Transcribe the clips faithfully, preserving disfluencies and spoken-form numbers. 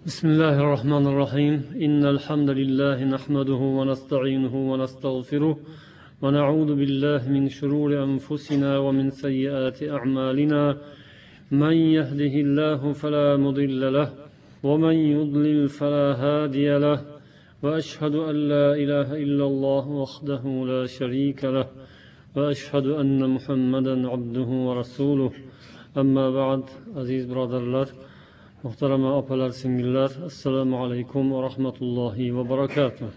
بسم الله الرحمن الرحيم إن الحمد لله نحمده ونستعينه ونستغفره ونعوذ بالله من شرور أنفسنا ومن سيئات أعمالنا من يهده الله فلا مضل له ومن يضلل فلا هادي له وأشهد أن لا إله إلا الله وحده لا شريك له وأشهد أن محمدا عبده ورسوله أما بعد عزيز برادرlar muhtarama opalar singillar, assalomu alaykum va rahmatullohi va barakatuh.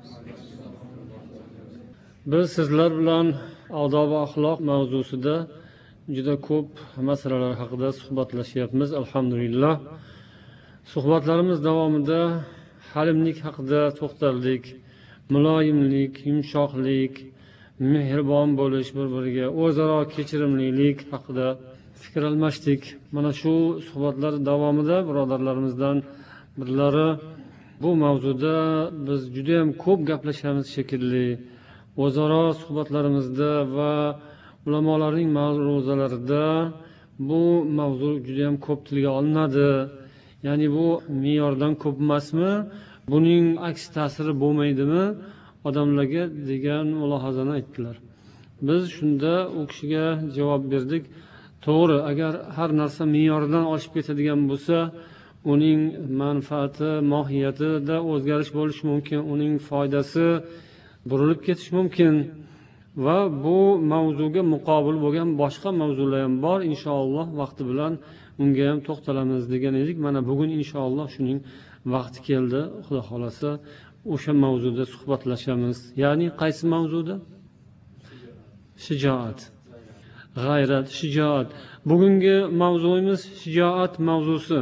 Biz sizlar bilan odob va axloq mavzusida juda ko'p masalalar haqida suhbatlashyapmiz, alhamdulillah. Suhbatlarimiz davomida halimlik haqida to'xtaldik, muloyimlik, yumshoqlik, mehribon bo'lish, bir-biriga o'zaro kechirimlilik haqida fikr almashdik. Mana shu suhbatlar davomida birodarlarimizdan birlari bu mavzuda biz juda ham ko'p gaplashamiz shekilli, o'zaro suhbatlarimizda va ulamolarning ma'ruzalarida bu mavzu juda ham ko'p tilga olinadi. Ya'ni bu me'yordan ko'p emasmi? Buning aks ta'siri bo'lmaydimi odamlarga degan mulohazani aytdilar. Biz shunda u kishiga javob berdik. To'g'ri, agar har narsa me'yordan oshib ketadigan bo'lsa, uning manfaati, mohiyatida o'zgarish bo'lishi mumkin, uning foydasi burilib ketishi mumkin va bu mavzuga muqobil bo'lgan boshqa mavzular ham bor. Inshaalloh vaqti bilan unga ham to'xtalamiz degan edik. Mana bugun inshaalloh shuning vaqti keldi. Xudo xolasa o'sha mavzuda suhbatlashamiz. Ya'ni qaysi mavzuda? Shijoat. G'ayrat, shijoat. Bugungi mavzuyimiz shijoat mavzusi.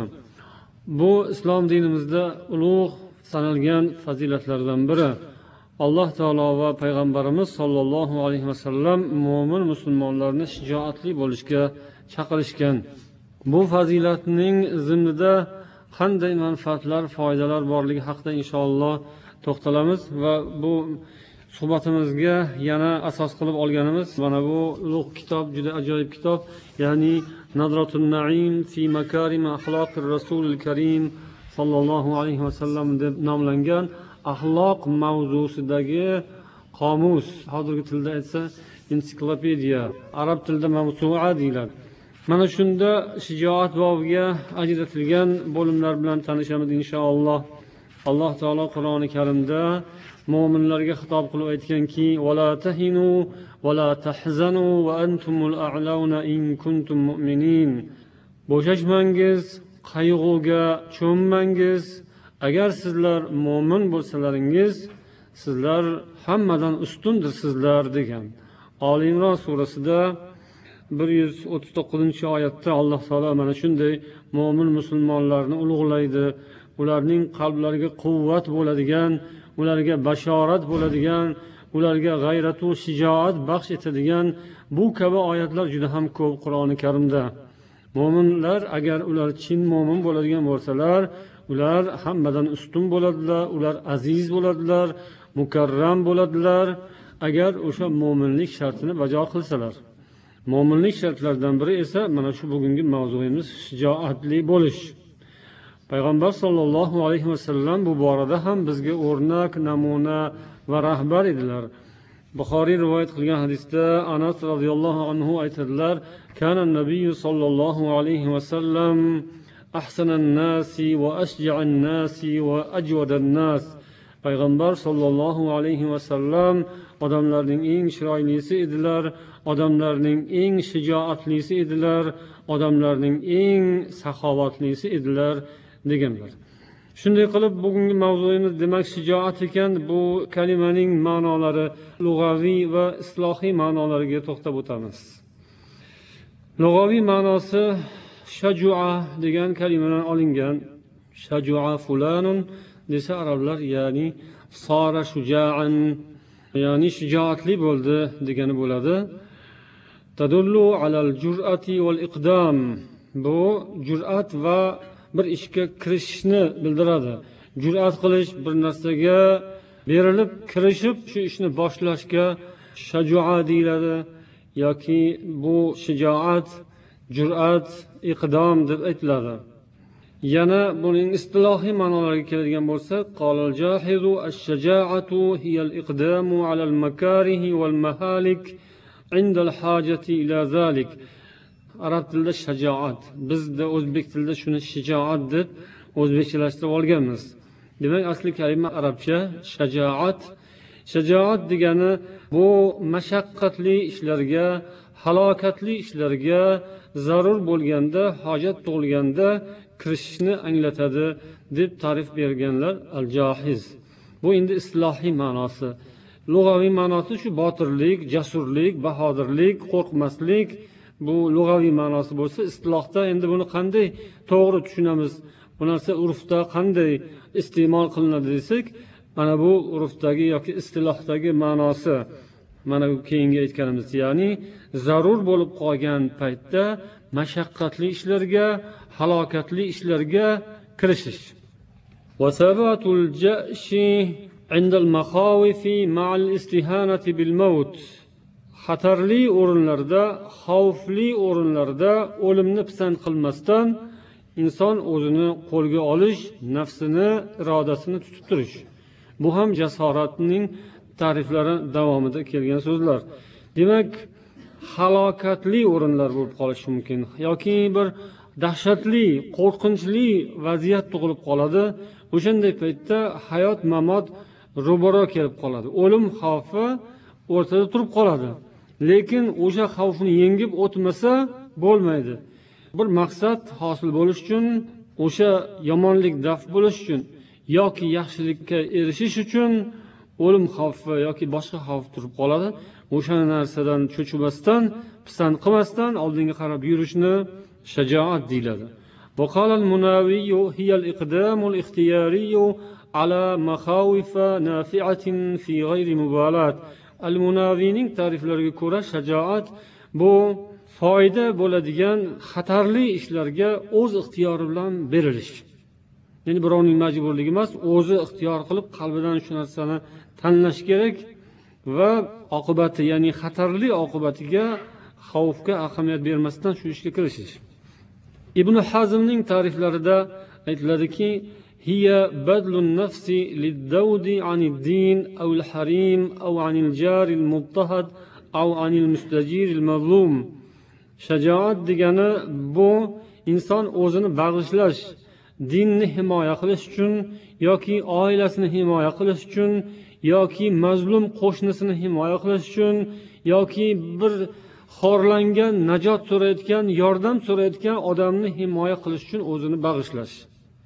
Bu islom dinimizda ulug' sanalgan fazilatlardan biri. Alloh taolo va payg'ambarimiz sollallohu alayhi vasallam mo'min musulmonlarni shijoatli bo'lishga chaqirishgan. Bu fazilatning zimnida qanday manfaatlar, foydalar borligi haqida inshaalloh to'xtalamiz va bu suhbatimizga yana asos qilib olganimiz mana bu ulug' kitob, juda ajoyib kitob, ya'ni Nadratun Naim fi makarim axloqir rasulil karim sallallohu alayhi vasallam deb nomlangan axloq mavzusidagi qomus, hozirgi tilda aytsa ensiklopediya, arab tilida mavsu'a deyiladi. Mana shunda shijoat bobiga ajratilgan bo'limlar bilan tanishamiz inshaalloh. Alloh taolo Qur'oni Karimda mo'minlarga xitob qilib aytganki: "Va la tahinu va la tahzanu va antumul a'launa in kuntum mu'minin." Bo'shashmangiz, qayg'uga cho'mmangiz, agar sizlar mo'min bo'lsalaringiz, sizlar hammadan ustundirsizlar degan. Oli Imron surasida bir yuz o'ttiz to'qqizinchi oyatda Alloh taolo mana shunday mo'min musulmonlarni ulug'laydi. Ularning qalblariga quvvat bo'ladigan, ularga bashorat bo'ladigan, ularga g'ayratu shijoat baxsh etadigan bu kabi oyatlar juda ham ko'p Qur'oni Karimda. Mo'minlar agar ular chin mo'min bo'ladigan bo'lsalar, ular hammadan ustun bo'ladilar, ular aziz bo'ladilar, mukarram bo'ladilar, agar o'sha mo'minlik shartini bajo qilsalar. Mo'minlik shartlaridan biri esa mana shu bugungi mavzuimiz shijoatli bo'lish. Payg'ambar sollallohu alayhi vasallam bu borada ham bizga o'rnak, namuna va rahbar edilar. Buxoriy rivoyat qilgan hadisda Anas radhiyallohu anhu aytadilar: "Kana nabiy sollallohu alayhi vasallam ahsanan nasi va ashja'an nasi va ajwadan nas." Payg'ambar sollallohu alayhi vasallam odamlarning eng chiroylisi edilar, odamlarning eng shijoatlisi edilar, odamlarning eng saxovatlisi edilar deganlar. Shunday qilib bugungi mavzuyimiz demak shijoat ekan. Bu kalimaning ma'nolari, lug'aviy va islohiy ma'nolariga to'xtab o'tamiz. Lug'aviy ma'nosi shajua degan kalimadan olingan. Shajua fulanun desa arablar, ya'ni sara shuja'an, ya'ni shijoatli bo'ldi degani bo'ladi. Tadullu alal jur'ati wal iqdam. Bu jur'at va bir ishga kirishishni bildiradi. Jur'at qilish, bir narsaga berilib kirishib shu ishni boshlashga shajua deyiladi yoki bu shijoat, jur'at, iqdom deb aytiladi. yana buning istilohiy ma'nolariga keladigan bo'lsak, qolal jahizu ash-shaja'atu hiya al-iqdamu 'ala al-makarihi wal mahalik 'inda al-hajati ila zalik. Arab tilida shajoat, bizda o'zbek tilida shuni shijoat deb o'zbekchalashtirib olganmiz. Demak, asli kalima arabcha shajoat. Shajoat degani bu mashaqqatli ishlarga, halokatli ishlarga zarur bo'lganda, hojat tug'ilganda kirishishni anglatadi deb ta'rif berganlar al-jahiz. Bu endi istilohiy ma'nosi. Lug'aviy ma'nosi shu botirlik, jasurlik, bahodirlik, qo'rqmaslik. Bu lug'aviy ma'nosi bo'lsa, istilohda endi buni qanday to'g'ri tushunamiz? Bu narsa urfda qanday iste'mol qilinadi desak, mana bu urfdagi yoki istilohdagi ma'nosi. Mana bu keyingi aytganimiz, ya'ni zarur bo'lib qolgan paytda mashaqqatli ishlarga, halokatli ishlarga kirishish. Wasabatul jashi 'inda al-makhawifi ma'a al-istihanati bil maut. Xatarli o'rinlarda, xavfli o'rinlarda o'limni pisand qilmasdan inson o'zini qo'lga olish, nafsini, irodasini tutib turish. Bu ham jasoratning ta'riflari davomida kelgan so'zlar. Demak, halokatli o'rinlar bo'lib qolishi mumkin yoki bir dahshatli, qo'rqinchli vaziyat tug'ilib qoladi. O'shanday paytda hayot mamot ro'baro kelib qoladi. O'lim xavfi o'rtada turib qoladi. Lekin o'sha xavfni yengib o'tmasa bo'lmaydi. Bir maqsad hosil bo'lish uchun, o'sha yomonlik daf bo'lish uchun yoki yaxshilikka erishish uchun o'lim xavfi yoki boshqa xavf turib qoladi. O'sha narsadan cho'chimasdan, pisand qilmasdan oldinga qarab yurishni shajoat deyiladi. وقال المناوي هي الإقدام الاختياري على مخاوف نافعة في غير مبالاة. Al-Munaviyning ta'riflariga ko'ra shajoat bu foyda bo'ladigan xatarli ishlarga o'z ixtiyori bilan berilish. Ya'ni birovning majburligi emas, o'zi ixtiyor qilib qalbidan shu narsani tanlash kerak va oqibati, ya'ni xatarli oqibatiga, xavfga ahamiyat bermasdan shu ishga kirishish. Ibn Hazmning ta'riflarida aytiladiki, هي بذل النفس للذود عن الدين أو الحريم أو عن الجار المضطهد أو عن المستجير المظلوم. Shajoat degani bu inson o'zini bag'ishlash, dinni himoya qilish uchun yoki oilasini himoya qilish uchun yoki mazlum qo'shnisini himoya qilish uchun yoki bir xorlangan, najot so'rayotgan, yordam so'rayotgan odamni himoya qilish uchun o'zini bag'ishlash.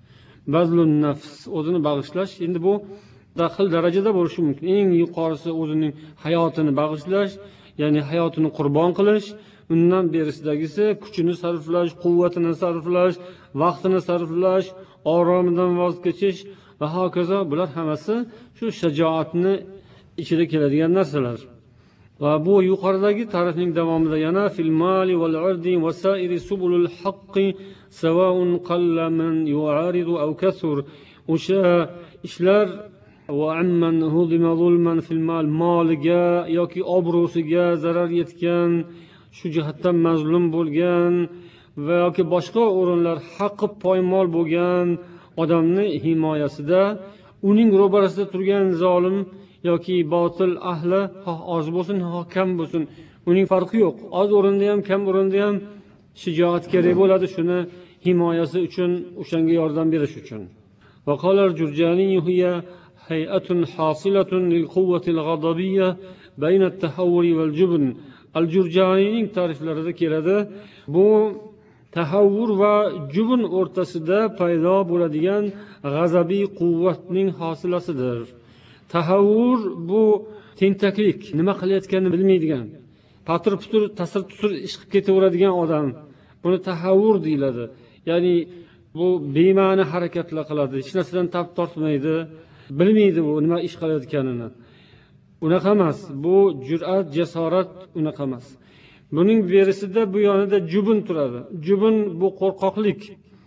Bazlun nafs, o'zini bag'ishlash. Endi bu daxil darajada bo'lishi mumkin. Eng yuqorisi o'zining hayotini bag'ishlash, ya'ni hayotini qurbon qilish. Undan berisidagisi kuchini sarflash, quvvatini sarflash, vaqtini sarflash, oromidan voz kechish va hokazo. Bular hammasi shu shajoatni ichida keladigan narsalar. Va bu yuqoridagi ta'rifning davomida yana fil mali wal ardi wa sa'iri subulul haqqi sawa'un qalla man yu'aridu aw kasur. O'sha ishlar va amman hudima zulman fil mal, moliga yoki obro'siga zarar yetgan, shu jihatdan mazlum bo'lgan va yoki boshqa o'rinlar haqqi poymol bo'lgan odamni himoyasida uning ro'barasida turgan zolim yoki botil ahli, xoh oz bo'lsin, xoh kam bo'lsin, uning farqi yo'q. Oz o'rinda ham, kam o'rinda ham shijoat kerak bo'ladi, shuni himoyasi uchun, o'shanga yordam berish uchun. Va qolar Jurjani hiya hay'atun hasilatun lil quwwati al-ghadabiyya bayna at-tahawwur wal jubn. Al-Jurjanining ta'riflarida keladi, bu tahavvur va jubn o'rtasida paydo bo'ladigan g'azabiy quvvatning hosilasidir. Tahavvur bu tentaklik, nima qilayotganini bilmaydigan, patir putur, tasir tusur ish qilib ketaveradigan odam. Buni tahavvur deyiladi. Ya'ni bu bema'ni harakatlar qiladi, hech narsadan tap tortmaydi, bilmaydi bu nima ish qilayotganini. Unaqa emas. Bu jur'at, jasorat unaqa emas. Buning berisida bu yonida jubun turadi. Jubun bu qo'rqoqlik.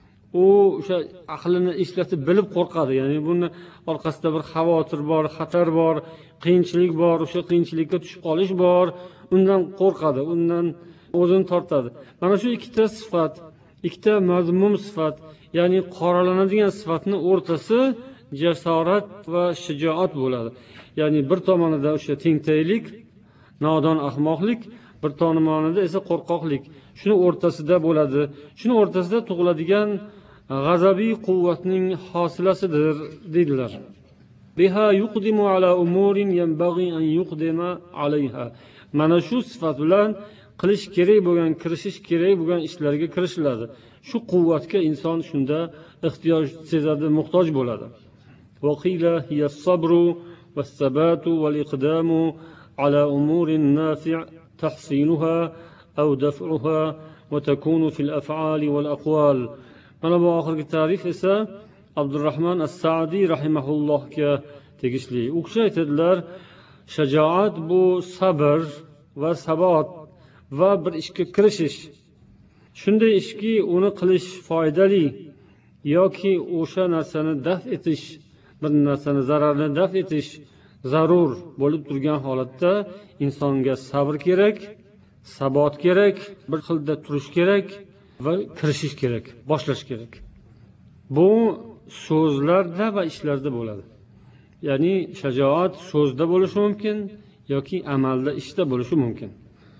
U o'sha aqlini ishlatib bilib qo'rqadi. Ya'ni buni orqasida bir xavotir bor, xatar bor, qiyinchilik bor, o'sha qiyinchilikka tushib qolish bor. Undan qo'rqadi, undan o'zini tortadi. Mana shu ikkita sifat, ikkita mazmum sifat, ya'ni qoralanadigan sifatni o'rtasi jasorat va shijoat bo'ladi. Ya'ni bir tomonida o'sha tengtaylik, nodon ahmoqlik, bir tomonida esa qo'rqoqlik. Shuni o'rtasida bo'ladi. Shuni o'rtasida tug'iladigan g'azabiy quvvatning hosilasidir dedilar. Biha yuqdimu ala umurin yanbaghi an yuqdima alayha. Mana shu sifat bilan qilish kerak bo'lgan, kirishish kerak bo'lgan ishlarga kirishiladi. Shu quvvatga inson shunda ehtiyoj sezadi, muhtoj bo'ladi. Waqila hiya as-sabru was-sabatu wal-iqdamu ala umurin nafi' tahsinuha aw daf'uha wa takunu fil af'ali wal aqwal. Mana bu oxirgi ta'rif esa Abdurrahman as-Sa'di rahimahullohga tegishli. U kishi aytadilar, shajoat bu sabr va sabot va bir ishga kirishish. Shunday ishki uni qilish foydali yoki o'sha narsani daf etish, bir narsani zararni daf etish zarur bo'lib turgan holatda insonga sabr kerak, sabot kerak, bir xilda turish kerak va kirishish kerak, boshlash kerak. Bu so'zlarda va ishlarda bo'ladi. Ya'ni shajoat so'zda bo'lishi mumkin yoki amalda, ishda bo'lishi mumkin.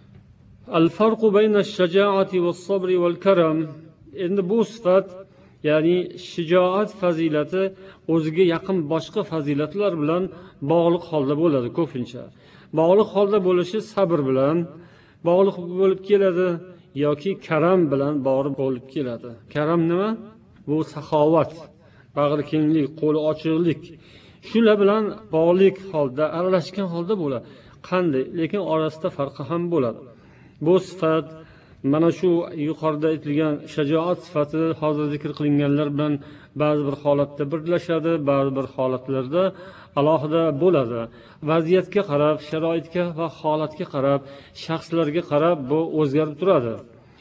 Al-farqu bayna ash-shajaati was-sabri wal-karam. Endi bu sifat, ya'ni shijoat fazilati o'ziga yaqin boshqa fazilatlar bilan bog'liq holda bo'ladi ko'pincha. Bog'liq holda bo'lishi sabr bilan bog'liq bo'lib keladi yoki karam bilan bog'liq bo'lib keladi. Karam nima? Bu saxovat, bag'ri kenglik, qo'li ochiqlik. Shular bilan bog'liq holda, aralashgan holda bo'ladi. Qanday? Lekin orasida farqi ham bo'ladi. Bu sifat mana shu yuqorida aytilgan shajoat sifati hozir zikr qilinganlar bilan ba'zi bir holatda birlashadi, ba'zi bir holatlarda alohida bo'ladi. Vaziyatga qarab, sharoitga va holatga qarab, shaxslarga qarab bu o'zgarib turadi.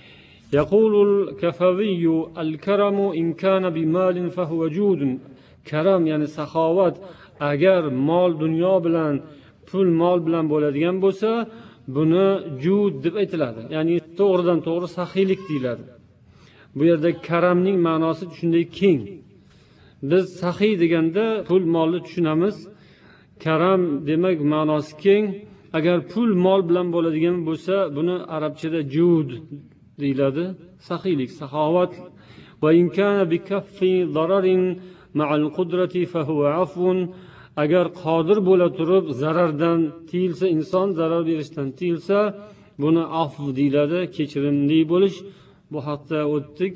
Yaqulul kafaviyyu al-karamu in kana bimalin fa huwa judun. Karam ya'ni saxovat agar mol dunyo bilan, pul mol bilan bo'ladigan bo'lsa, buni jud deb aytiladi. Ya'ni to'g'ridan to'g'ri saxiylik deyiladi. Bu yerda karamning ma'nosi shunday keng. Biz saxiy deganda pul molni tushunamiz. Karam demak ma'nosi keng. Agar pul mol bilan bo'ladigan bo'lsa, buni arabchada jud deyiladi. Saxiylik, saxovat. Va in kana bi kaffi dararin ma'al qudrati fa huwa afwun. Agar qodir bo'la turib zarardan tiyilsa, inson zarar berishdan tiyilsa, buni afv deyiladi, kechirimli bo'lish. Bu haqda o'tdik.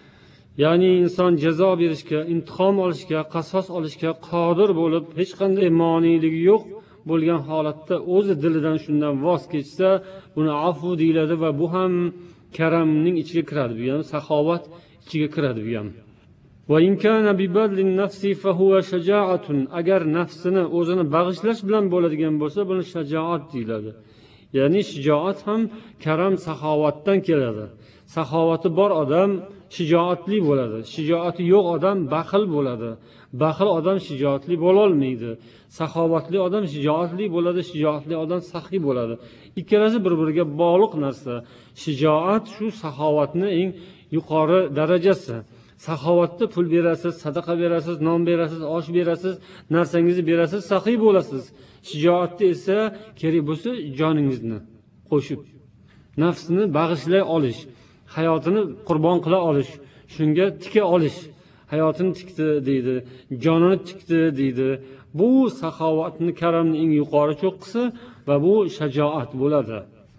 Ya'ni inson jazo berishga, intiqom olishga, qasos olishga qodir bo'lib, hech qanday moneligi yo'q bo'lgan holatda o'zi dilidan shundan voz kechsa, buni afv deyiladi va bu ham karamning ichiga kiradi, bu ham saxovat ichiga kiradi bu ham. Va in kana bi badlin nafsi fa huwa shaja'atun. Agar nafsini o'zini bag'ishlash bilan bo'ladigan bo'lsa, buni shajoat deyiladi. Ya'ni shijoat ham karam saxovatdan keladi. Saxovati bor odam shijoatli bo'ladi. Shijoati yo'q odam baxil bo'ladi. Baxil odam shijoatli bo'la olmaydi. Saxovatli odam shijoatli bo'ladi, shijoatli odam saxiy bo'ladi. Ikkalasi bir-biriga bog'liq narsa. Shijoat shu saxovatning eng yuqori darajasi. Saxovatda pul berasiz, sadaqa berasiz, non berasiz, osh berasiz, narsangizni berasiz, saxiy bo'lasiz. Shijoatda esa kerak bo'lsa joningizni qo'shib, nafsini bag'ishlay olish, hayotini qurbon qila olish, shunga tika olish. Hayotini tikdi deydi, jonini tikdi deydi. Bu saxovatni, karamning eng yuqori cho'qqisi va bu shajoat bo'ladi.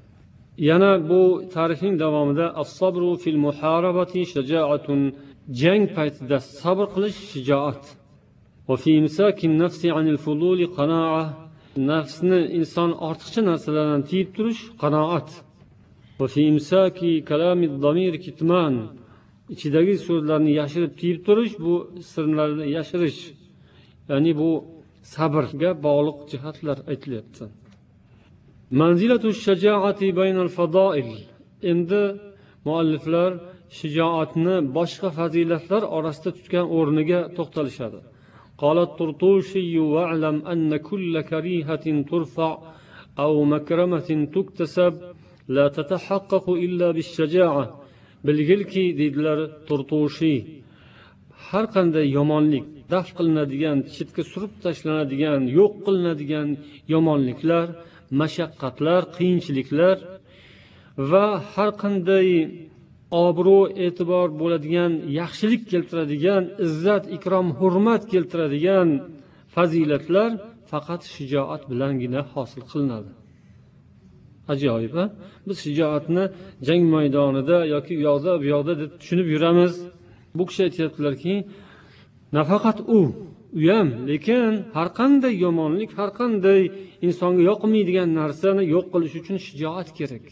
Yana bu tarixning davomida as-sabru fil muharabati shajoatun. Jang paytida sabr qilish shijoat. Va fi imsakin nafsi anil fuduli qano'a. Nafsni inson ortiqcha narsalardan tiyib turish qanoat. Va fi imsaki kalami damir kitman. Ichidagi so'zlarni yashirib tiyib turish, bu sirlarni yashirish. Ya'ni bu sabrga bog'liq jihatlar aytilyapti. Manzilatu shajoati baynal fadail. Endi mualliflar shijoatni boshqa fazilatlar orasida tutgan o'rniga to'xtalishadi. Qalat Turtushi wa'lam anna kull karihatin turfa aw makramatin tuktasab la tatahaqqaqu illa bish-shaja'a. Bilgilki dedilar Turtushi, har qanday yomonlik, daf qilinadigan, chetga surib tashlanadigan, yo'q qilinadigan yomonliklar, mashaqqatlar, qiyinchiliklar va har qanday obro' e'tibor bo'ladigan, yaxshilik keltiradigan, izzat, ikrom, hurmat keltiradigan fazilatlar faqat shijoat bilangina hosil qilinadi. Ajoyib, a? Biz shijoatni jang maydonida yoki u yoqda, bu yoqda deb tushunib yuramiz. Bu kishi aytayaptilarki, nafaqat u, u ham, lekin har qanday yomonlik, har qanday insonga yoqmaydigan narsani yo'q qilish uchun shijoat kerak.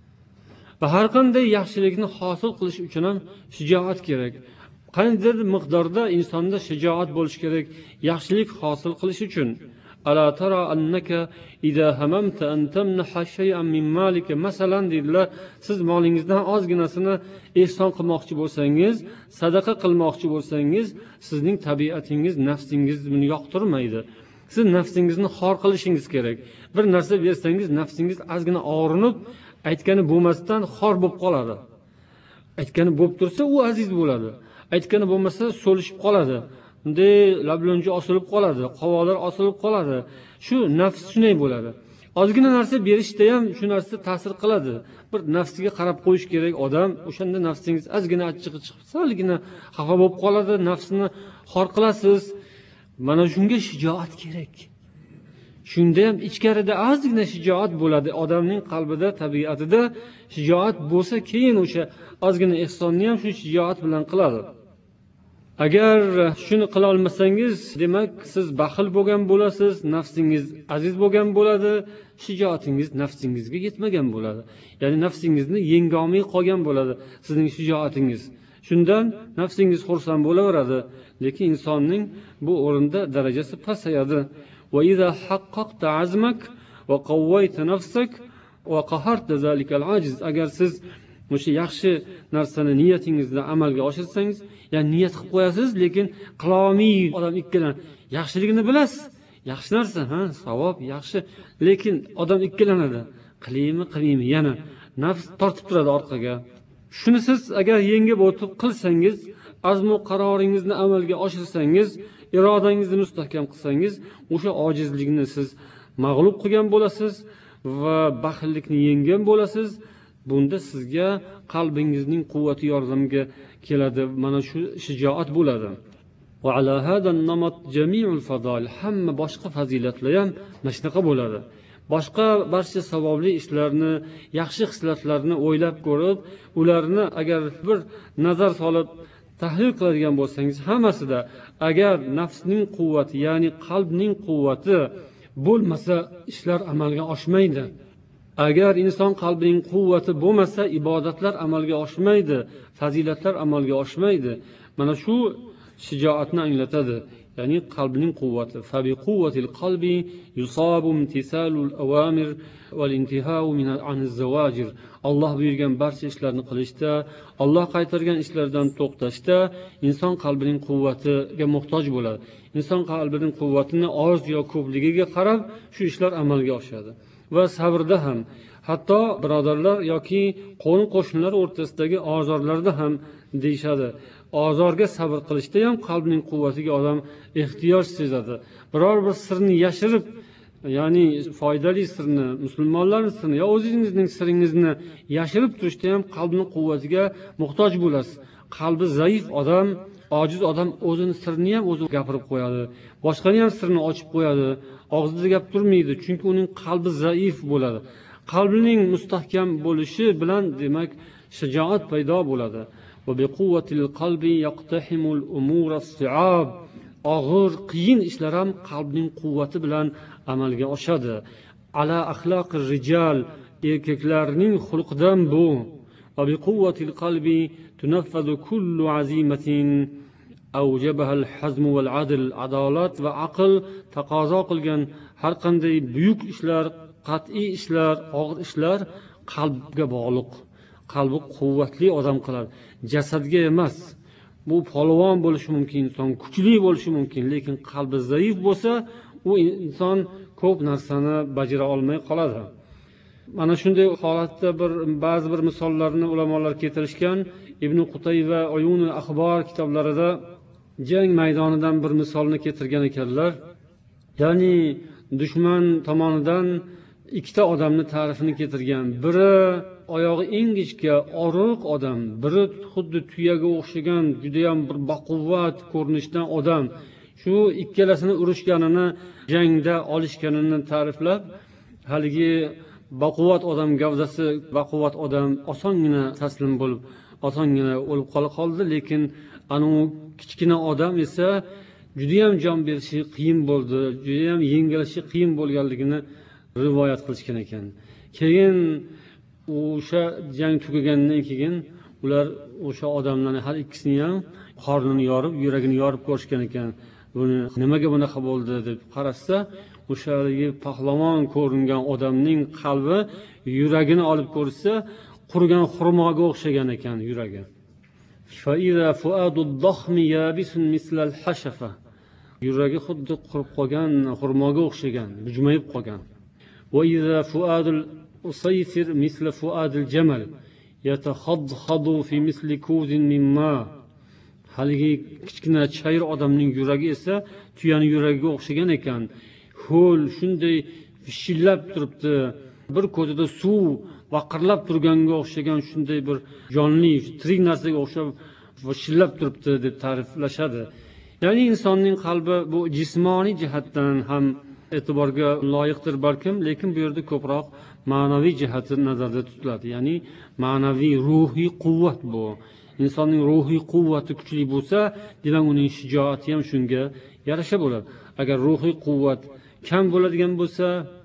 Va har qanday yaxshilikni hosil qilish uchun ham shijoat kerak. Qanday miqdorda insonda shijoat bo'lish kerak yaxshilik hosil qilish uchun. Ala tara annaka idha hamamta an tamnaha shay'an min malika, masalan dedilar, siz molingizdan ozginasini ehson qilmoqchi bo'lsangiz, sadaqa qilmoqchi bo'lsangiz, sizning tabiatingiz, nafsingiz buni yoqtirmaydi. Siz nafsingizni xor qilishingiz kerak. Bir narsa bersangiz, nafsingiz ozgina og'rinib, aytgani bo'lmasdan xor bo'lib qoladi. Aytgani bo'lib tursa, u aziz bo'ladi. Aytgani bo'lmasa, so'lishib qoladi. Bunday lablonji osilib qoladi, qovoqlar osilib qoladi. Shu nafs shunday bo'ladi. Ozgina narsa berishda ham shu narsa ta'sir qiladi. Bir nafsiga qarab qo'yish kerak odam. O'shanda nafsingiz ozgina achchig'i chiqib, salgina xafa bo'lib qoladi, nafsini xor qilasiz. Mana shunga shijoat kerak. Shunda ham ichkarida ozgina shijoat bo'ladi. Odamning qalbida, tabiatida shijoat bo'lsa, keyin o'sha ozgina ehsonni ham shu shijoat bilan qiladi. Agar shuni qila olmasangiz, demak siz baxil bo'lgan bo'lasiz, nafsingiz aziz bo'lgan bo'ladi, shijoatingiz nafsingizga yetmagan bo'ladi. Ya'ni nafsingizni yenga olmay qolgan bo'ladi sizning shijoatingiz. Shundan nafsingiz xursand bo'laveradi, lekin insonning bu o'rinda darajasi pasayadi. Va idza haqqaqta azmak va qawwayta nafsak va qaharta zalikal ajiz. Agar siz o'sha yaxshi narsani niyatingizda amalga oshirsangiz, ya'ni niyat qilib qo'yasiz, lekin qila olmaydi odam ikkilan. Yaxshiligini bilasiz, yaxshi narsa, ha, savob, yaxshi, lekin odam ikkilanadi. Qilaymi, qilmaymi, yana nafs tortib turadi orqaga. Shuni siz agar yengib o'tib qilsangiz, azmu qaroringizni amalga oshirsangiz, irodangizni mustahkam qilsangiz, o'sha ojizlikni siz mag'lub qilgan bo'lasiz va baxillikni yenggan bo'lasiz. Bunda sizga qalbingizning quvvati yordamga keladi. Mana shu shijoat bo'ladi. Va ala hada namat jami'ul fadail, hamma boshqa fazilatlar ham mana shunaqa bo'ladi. Boshqa barcha savobli ishlarni, yaxshi xislatlarni o'ylab ko'rib, ularni agar bir nazar solib tahlil qiladigan bo'lsangiz, hammasida agar nafsning quvvati, ya'ni qalbning quvvati bo'lmasa, ishlar amalga oshmaydi. Agar inson qalbining quvvati bo'lmasa, ibodatlar amalga oshmaydi, fazilatlar amalga oshmaydi. Mana shu shijoatni anglatadi. Ya'ni qalbining quvvati. Fa bi quvvatil qalbi yusabu imtisalul awamir wal intihau min an'iz zawajir. Alloh buyurgan barcha ishlarni qilishda, Alloh qaytargan ishlardan to'xtashda inson qalbining quvvatiga muhtoj bo'ladi. Inson qalbining quvvatini oz yo ko'pligiga qarab shu ishlar amalga oshadi. Va sabrda ham, hatto birodarlar yoki qo'ni qo'shnilar o'rtasidagi ozorlarda ham deyshadi. Ozorga sabr qilishda ham qalbning quvvatiga odam ehtiyoj sezadi. Biror bir sirni yashirib, ya'ni foydali sirni, musulmonlarning sirini yo o'zingizning siringizni yashirib turishda ham qalbning quvvatiga muhtoj bo'lasiz. Qalbi zaif odam, ojiz odam o'zining sirini ham o'zi gapirib qo'yadi. Boshqaning ham sirini ochib qo'yadi. Og'zida gap turmaydi, chunki uning qalbi zaif bo'ladi. Qalbining mustahkam bo'lishi bilan demak shijoat paydo bo'ladi. Va bi quvvatil qalbi yaqtahimul umur as-si'ab. Og'ir, qiyin ishlar ham qalbning quvvati bilan amalga oshadi. Ala axloqir rijal, erkaklarning xulqidan bu. Va bi quvvatil qalbi tunaffadu kullu azimatin awjabaha al-hazm wal-adl. Adolat va aql taqozo qilgan har qanday buyuk ishlar, qat'iy ishlar, og'ir ishlar qalbga bog'liq. Qalbi quvvatli odam qiladi, jasadga emas. Bu polvon bo'lishi mumkin, inson kuchli bo'lishi mumkin, lekin qalbi zaif bo'lsa, u inson ko'p narsani bajara olmay qoladi. Mana shunday holatda bir ba'zi bir misollarni ulamolar keltirishgan. Ibn Qutayba Uyunul Axbor kitoblarida jang maydonidan bir misolni keltirgan ekanlar. Ya'ni dushman tomonidan ikkita odamni ta'rifini keltirgan. Biri oyog'i ingichka, oriq odam, biri xuddi tuyaga o'xshagan juda ham bir baquvvat ko'rinishdan odam. Shu ikkalasini urushganini, jangda olishganini ta'riflab, haligi baquvvat odam, gavdasi baquvvat odam osongina taslim bo'lib, osongina o'lib qola qoldi, lekin ana u kichkina odam esa juda ham jon berishi qiyin bo'ldi, juda ham yengilishi qiyin bo'lganligini rivoyat qilishgan ekan. Keyin o'sha jang tugagandan keyin ular o'sha odamlarni har ikkisini ham qornini yorib, yuragini yorib ko'rishgan ekan. Buni nimaga bunaqa bo'ldi deb qarasa, o'sha pahlavon ko'ringan odamning qalbi yuragini olib ko'rsa, qurigan xurmoga o'xshagan ekan yuragi. فَإِذَا فُؤَادُ الضَّخْمِ يَابِسٌ مِثْلَ الْحَشَفَةِ yuragi xuddi qurib qolgan xurmoga o'xshagan, bujmayib qolgan. وَإِذَا فُؤَادُ الْأُصَيْفِرِ مِثْلَ فُؤَادِ الْجَمَلِ يَتَخَضْخَضُ فِي مِثْلِ كُوزٍ مِّن مَّاءٍ haligi kichkina chayir odamning yuragi esa tuyaning yuragiga o'xshagan ekan. Ho'l shunday vishillab turibdi, bir ko'zida suv vaqirlab turganga o'xshagan shunday bir jonli, tirik narsaga o'xshab vishillab turibdi deb ta'riflashadi. Ya'ni insonning qalbi bu jismoniy jihatdan ham e'tiborga loyiqdir balkim, lekin bu yerda ko'proq ma'naviy jihati nazarda tutiladi. Ya'ni ma'naviy, ruhiy quvvat bu. Insonning ruhiy quvvati kuchli bo'lsa, demak uning shijoati ham shunga yarasha bo'ladi. Agar ruhiy quvvat kam bo'ladigan bo'lsa,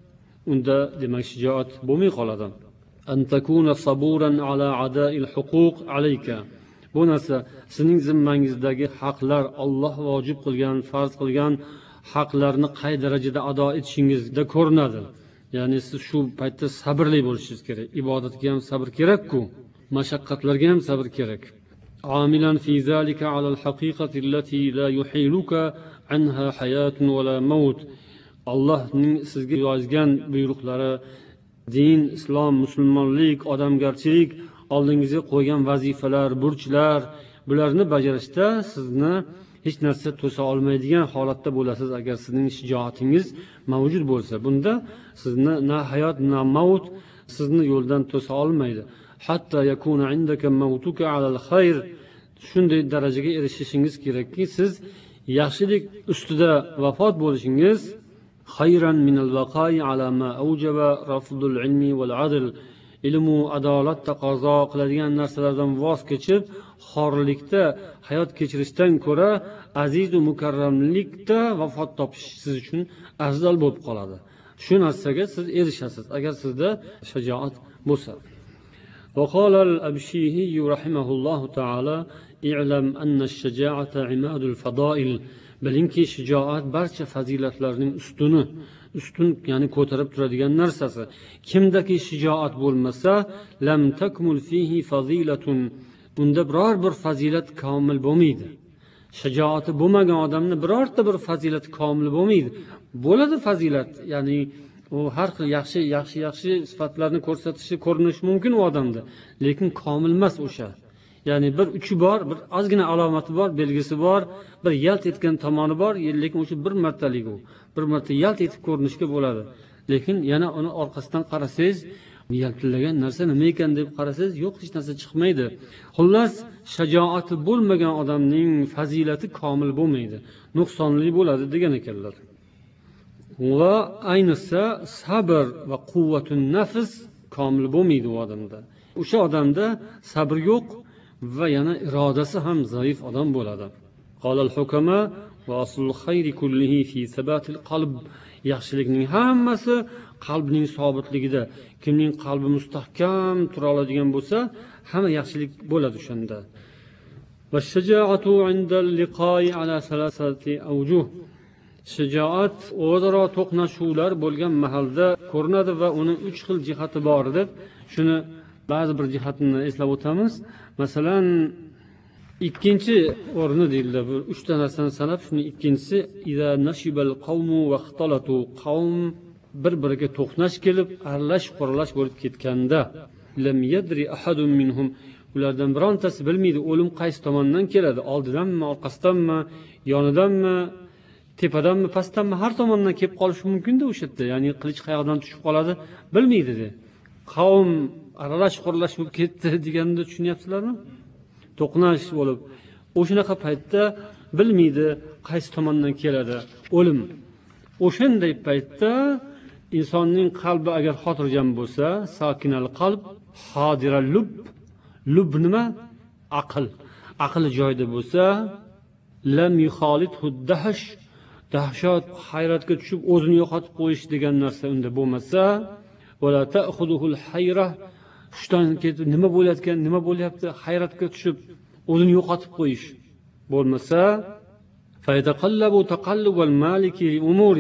unda demak shijoat bo'lmay qoladi. Antakuna saburan ala ada'il huquq alayka. Bu narsa sizning zimmangizdagi haqlar, Alloh vojib qilgan, farz qilgan haqlarni qay darajada ado etishingizda ko'rinadi. Ya'ni siz shu paytda sabrli bo'lishingiz kerak. Ibodatga ham sabr kerak-ku, mashaqqatlarga ham sabr kerak. Amilan fi zalika ala al-haqiqati allati la yuhiluka anha hayatun wa la maut. Allohning sizga yozgan buyruqlari, din, islom, musulmonlik, odamgarchilik, oldingizga qo'ygan vazifalar, burchlar, bularni bajarishda sizni hech narsa to'sa olmaydigan holatda bo'lasiz agar sizning shijoatingiz mavjud bo'lsa. Bunda sizni na hayot na maut sizni yo'ldan to'sa olmaydi. Hatta yakuna indaka mautuka alal khayr. Shunday darajaga erishishingiz kerakki, siz yaxshilik ustida vafot bo'lishingiz khayran minal waqa'i ala ma awjaba rafdul ilmi wal adl. Ilmu adolat taqozo qiladigan narsalardan voz kechib, xorlikda hayot kechirishdan ko'ra aziz va mukarramlikda vafot topish siz uchun afzal bo'lib qoladi. Shu narsaga siz erishasiz agar sizda shijoat bo'lsa. وقال الأبشيهي رحمه الله تعالى اعلم أن الشجاعة عماد الفضائل. Bilingki shijoat barcha fazilatlarning ustuni, ustun ya'ni ko'tarib turadigan narsasi. Kimdaki shijoat bo'lmasa, lam takmul fihi fazilatun. Unda biror bir fazilat komil bo'lmaydi. Shijoati bo'lmagan odamni birorta bir fazilat komil bo'lmaydi. Bo'ladi fazilat, ya'ni u har xil yaxshi yaxshi yaxshi sifatlarni ko'rsatishi ko'rinishi mumkin u odamda, lekin komil emas o'sha. Ya'ni bir uchi bor, bir ozgina alomati bor, belgisi bor, bir yalt etgan tomoni bor, lekin o'sha bir martalik u. Bir marta yalt etib ko'rinishga bo'ladi. Lekin yana uni orqasidan qarasangiz, yaltillagan narsa nima ekan deb qarasangiz, yo'q, hech narsa chiqmaydi. Xullas, shijoati bo'lmagan odamning fazilati komil bo'lmaydi, nuqsonli bo'ladi degan ekanlar. Va ayniqsa sabr va quvvatun nafs komil bo'lmaydi u odamda. O'sha odamda sabr yo'q va yana irodasi ham zaif odam bo'ladi. Qolal hukama va aslul khayri kullihi fi sabatil qalb. Yaxshilikning hammasi qalbning sobitligida. Kimning qalbi mustahkam tura oladigan bo'lsa, hamma yaxshilik bo'ladi o'shanda. Va shajaatu inda liqa'i ala salasati awjuh. Shijoat o'zaro to'qnashuvlar bo'lgan mahalda ko'rinadi va uning uch xil jihati bor deb, shuni ba'zi bir jihatini eslab o'tamiz. Masalan, ikkinchi o'rni deyildi. Bu uchta narsani sanab, shuni ikkinchisi iza nashibal qawmu va ixtalatu. Qavm bir-biriga to'qnash kelib, aralash quralash bo'lib ketganda, lam yadri ahadun minhum ulardan birontasi bilmaydi o'lim qaysi tomondan keladi, oldidanmi, orqasidanmi, yonidanmi, tepadanmi, pastdanmi, har tomondan kelib qolishi mumkin-da o'sha yerda. Ya'ni qilich qayoqdan tushib qoladi bilmaydi de. Qavm aralash qurlash bo'lib ketdi deganda tushunyapsizlarmi? To'qnash bo'lib, o'shanaqa paytda bilmaydi qaysi tomondan keladi o'lim. O'shanday paytda insonning qalbi agar xotirjam bo'lsa, sokinal qalb, hodiral lub, lub nima? Aql. Aqli joyida bo'lsa, lam yuxolidhu dahsh, dahshat, hayratga tushib o'zini yo'qotib qo'yish degan narsa unda bo'lmasa, wala ta'khuduhul hayra, hushdan ketib nima bo'layotgan, nima bo'lyapti, hayratga tushib o'zini yo'qotib qo'yish bo'lmasa, faytaqallabu taqallubal maliki li umuri,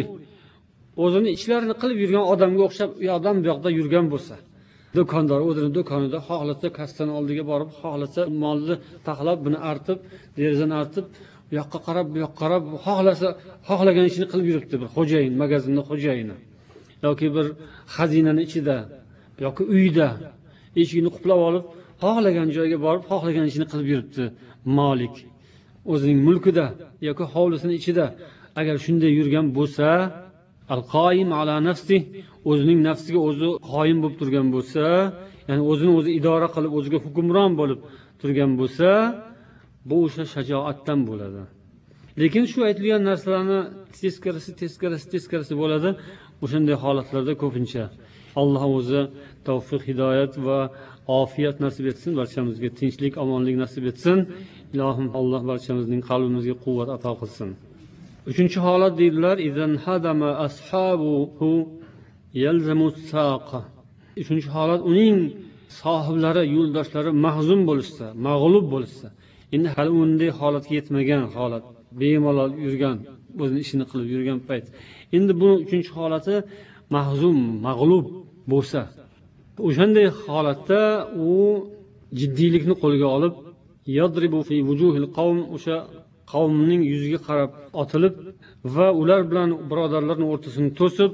o'zini ishlarini qilib yurgan odamga o'xshab u yoqdan bu yoqda yurgan bo'lsa, do'kondor o'zini do'konida xohlasa kassaning oldiga borib, xohlasa molni taxlab, buni artib, derazani artib, bu yoqqa qarab, bu yoqqa qarab, xohlasa xohlagan ishini qilib yuribdi bir xo'jayin, magazinning xo'jayini yoki bir xazinaning ichida yoki uyda eshikni quplab olib, xohlagan joyga borib, xohlagan ishini qilib yuribdi malik. O'zining mulkida yoki hovlisining ichida agar shunday yurgan bo'lsa, al-qoyim ala nafsi, o'zining nafsiga o'zi qoyim bo'lib turgan bo'lsa, ya'ni o'zini o'zi idora qilib, o'ziga hukmron bo'lib turgan bo'lsa, bu o'sha shajoatdan bo'ladi. Lekin shu aytilgan narsalarni teskarisi, teskarisi, teskarisi bo'ladi. O'shanday holatlarda ko'pincha Alloh o'zi tavfiq, hidoyat va ofiyat nasib etsin, barchamizga tinchlik, omonlik nasib etsin. Ilohim Alloh barchamizning qalbimizga quvvat ato qilsin. Uchinchi holat deydilar, idan hadama ashabuhu yalzamu saqa. Uchinchi holat uning sohiblari, yo'ldoshlari mahzun bo'lsa, mag'lub bo'lsa. Endi hali unday holatga yetmagan holat, bemalol yurgan, o'zining ishini qilib yurgan payt. Endi bu uchinchi holati mahzun, mag'lub bo'lsa, o'shanday holatda u jiddiylikni qo'lga olib, yadribu fi wujuhil qawm, o'sha qavmning yuziga qarab otilib va ular bilan birodarlarning o'rtasini to'sib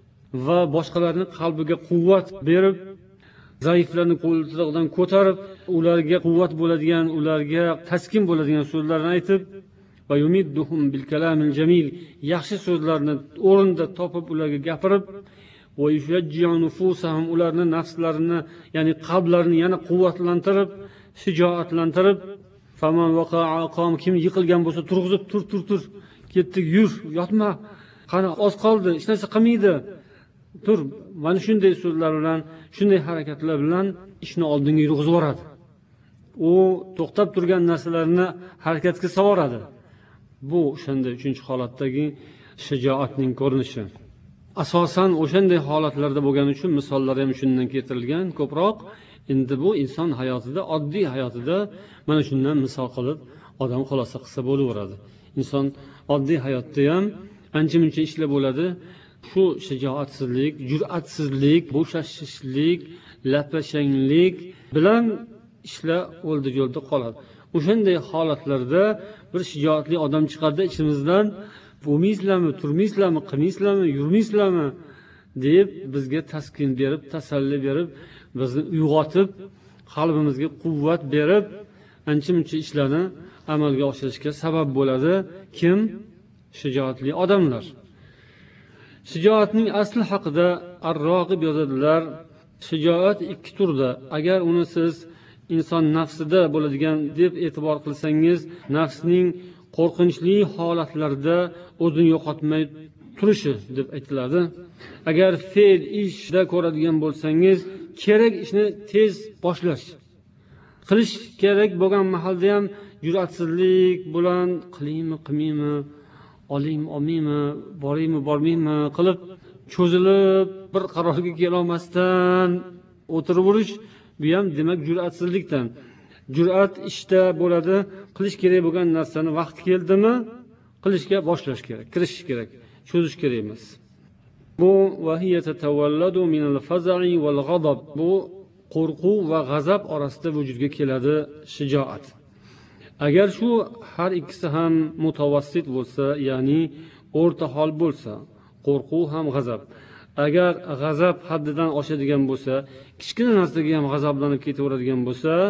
va boshqalarning qalbiga quvvat berib, zaiflarni qo'ltiqdan ko'tarib, ularga quvvat bo'ladigan, ularga taskin bo'ladigan so'zlarni aytib, va yumidduhum bil kalamil jamil, yaxshi so'zlarni o'rinda topib ularga gapirib, va yushajji'u nufusahum, ularning nafslarini, ya'ni qalblarini yana quvvatlantirib, shijoatlantirib, faman waqa'a qom, kim yiqilgan bo'lsa turg'izib, tur tur tur, ketdik, yur, yotma, qani oz qoldi, hech narsa qilmaydi, tur. Mana shunday so'zlar bilan, shunday harakatlar bilan ishni oldinga yurg'izib yuboradi. U to'xtab turgan narsalarni harakatga soladi. Bu o'shanday uchinchi holatdagi shijoatning ko'rinishi. Asosan o'shanday holatlarda bo'lgani uchun misollar ham shundan keltirilgan ko'proq. Endi bu inson hayotida, oddiy hayotida mana shundan misol qilib odam xulosa qilsa bo'laveradi. Inson oddiy hayotda ham ancha-muncha ishlar bo'ladi. Shu shijoatsizlik, jur'atsizlik, bo'shashishlik, lapashanglik bilan ishlar o'ldi-jo'lda qoladi. O'shanday holatlarda bir shijoatli odam chiqadi ichimizdan, bo'lmaysizlarmi, turmaysizlarmi, qilmaysizlarmi, yurmaysizlarmi deb bizga taskin berib, tasalli berib, bizni uyg'otib, qalbimizga quvvat berib, ancha-muncha ishlarni amalga oshirishga sabab bo'ladi. Kim? Shijoatli odamlar. Shijoatning asli haqida Ar-Roqib yozadilar. Shijoat ikki turda. Agar uni siz inson nafsida bo'ladigan deb e'tibor qilsangiz, nafsning qo'rqinchli holatlarda o'zini yo'qotmay turishi deb aytiladi. Agar fe'l ishda ko'radigan bo'lsangiz, kerak ishni tez boshlash. Qilish kerak bo'lgan mahalda ham jur'atsizlik bilan qilaymi, qilmaymi, olaymi, olmaymi, boraymi, bormaymi qilib cho'zilib bir qarorga kela olmasdan o'tirib bu ham demak jur'atsizlikdan. Jur'at ishda bo'ladi, qilish kerak bo'lgan narsani vaqti keldimi, qilishga boshlash kerak, kirishish kerak, cho'zish kerak emas. Bu vahiyata tawalladu min al-faza'i wal ghadab. Bu qo'rquv va g'azab orasida vujudga keladi shijoat. Agar shu har ikkisi ham mutavassit bo'lsa, ya'ni o'rta hol bo'lsa, qo'rquv ham g'azab. Agar g'azab haddidan oshadigan bo'lsa, kichkina narsaga ham g'azablanib ketaveradigan bo'lsa,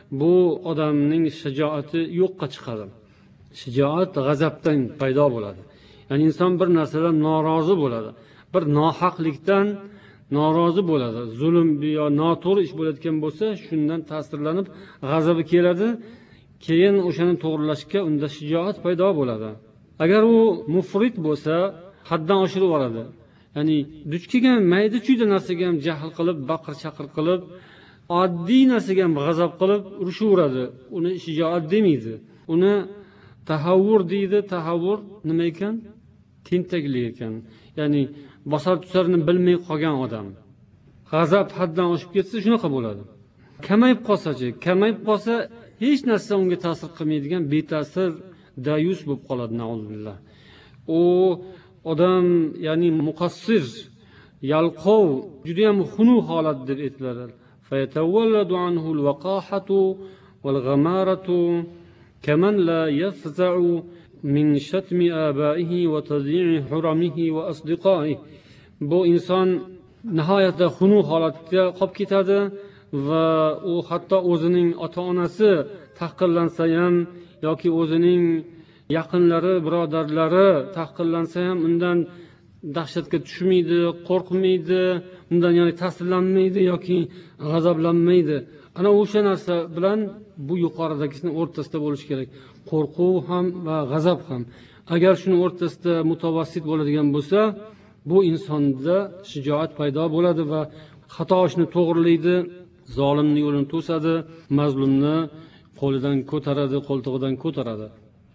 bu odamning shijoati yo'qqa chiqadi. Shijoat g'azabdan paydo bo'ladi. Ya'ni inson bir narsadan norozi bo'ladi, bir nohaqlikdan norozi bo'ladi. Zulm yo noto'g'ri ish bo'layotgan bo'lsa, shundan ta'sirlanib g'azabi keladi. Keyin o'shani to'g'rilashga unda shijoat paydo bo'ladi. Agar u mufrit bo'lsa, haddan oshirib yuboradi. Ya'ni duch kelgan mayda-chuyda narsaga ham jahl qilib, baqir-chaqir qilib, oddiy narsaga ham g'azab qilib urishaveradi. Uni shijoat demaydi. Uni tahavvur deydi. Tahavvur nima ekan? Tentaklik ekan. Ya'ni bosar tusarini bilmay qolgan odam. G'azab haddan oshib ketsa shunaqa bo'ladi. Kamayib qolsa-chi, kamayib qolsa hech narsa unga ta'sir qilmaydigan beta'sir dayus bo'lib qoladi, na'uzubillah. U odam, ya'ni muqassir, yalqov, juda ham xunuk holat deb aytiladi. Fayatawalladu anhu al-waqahatu wal-ghamaratu kaman la yafza'u min shatmi abaihi wa tadyi'i huramihi wa asdiqaihi. Bu inson nihoyatda xunuk holatga qolib ketadi va u hatto o'zining ota-onasi tahqirlansa ham yoki o'zining yaqinlari, birodarlari tahqirlansa ham undan dahshatga tushmaydi, qo'rqmaydi, undan ya'ni ta'sirlanmaydi yoki g'azablanmaydi. Ana o'sha narsa bilan bu yuqoridagisini o'rtasida bo'lishi kerak. Qo'rquv ham va g'azab ham. Agar shuni o'rtasida mutavassit bo'ladigan bo'lsa, bu insonda shijoat paydo bo'ladi va xato ishni to'g'rilaydi, zolimning yo'lini to'sadi, mazlumni qo'lidan ko'taradi, qo'ltig'idan ko'taradi.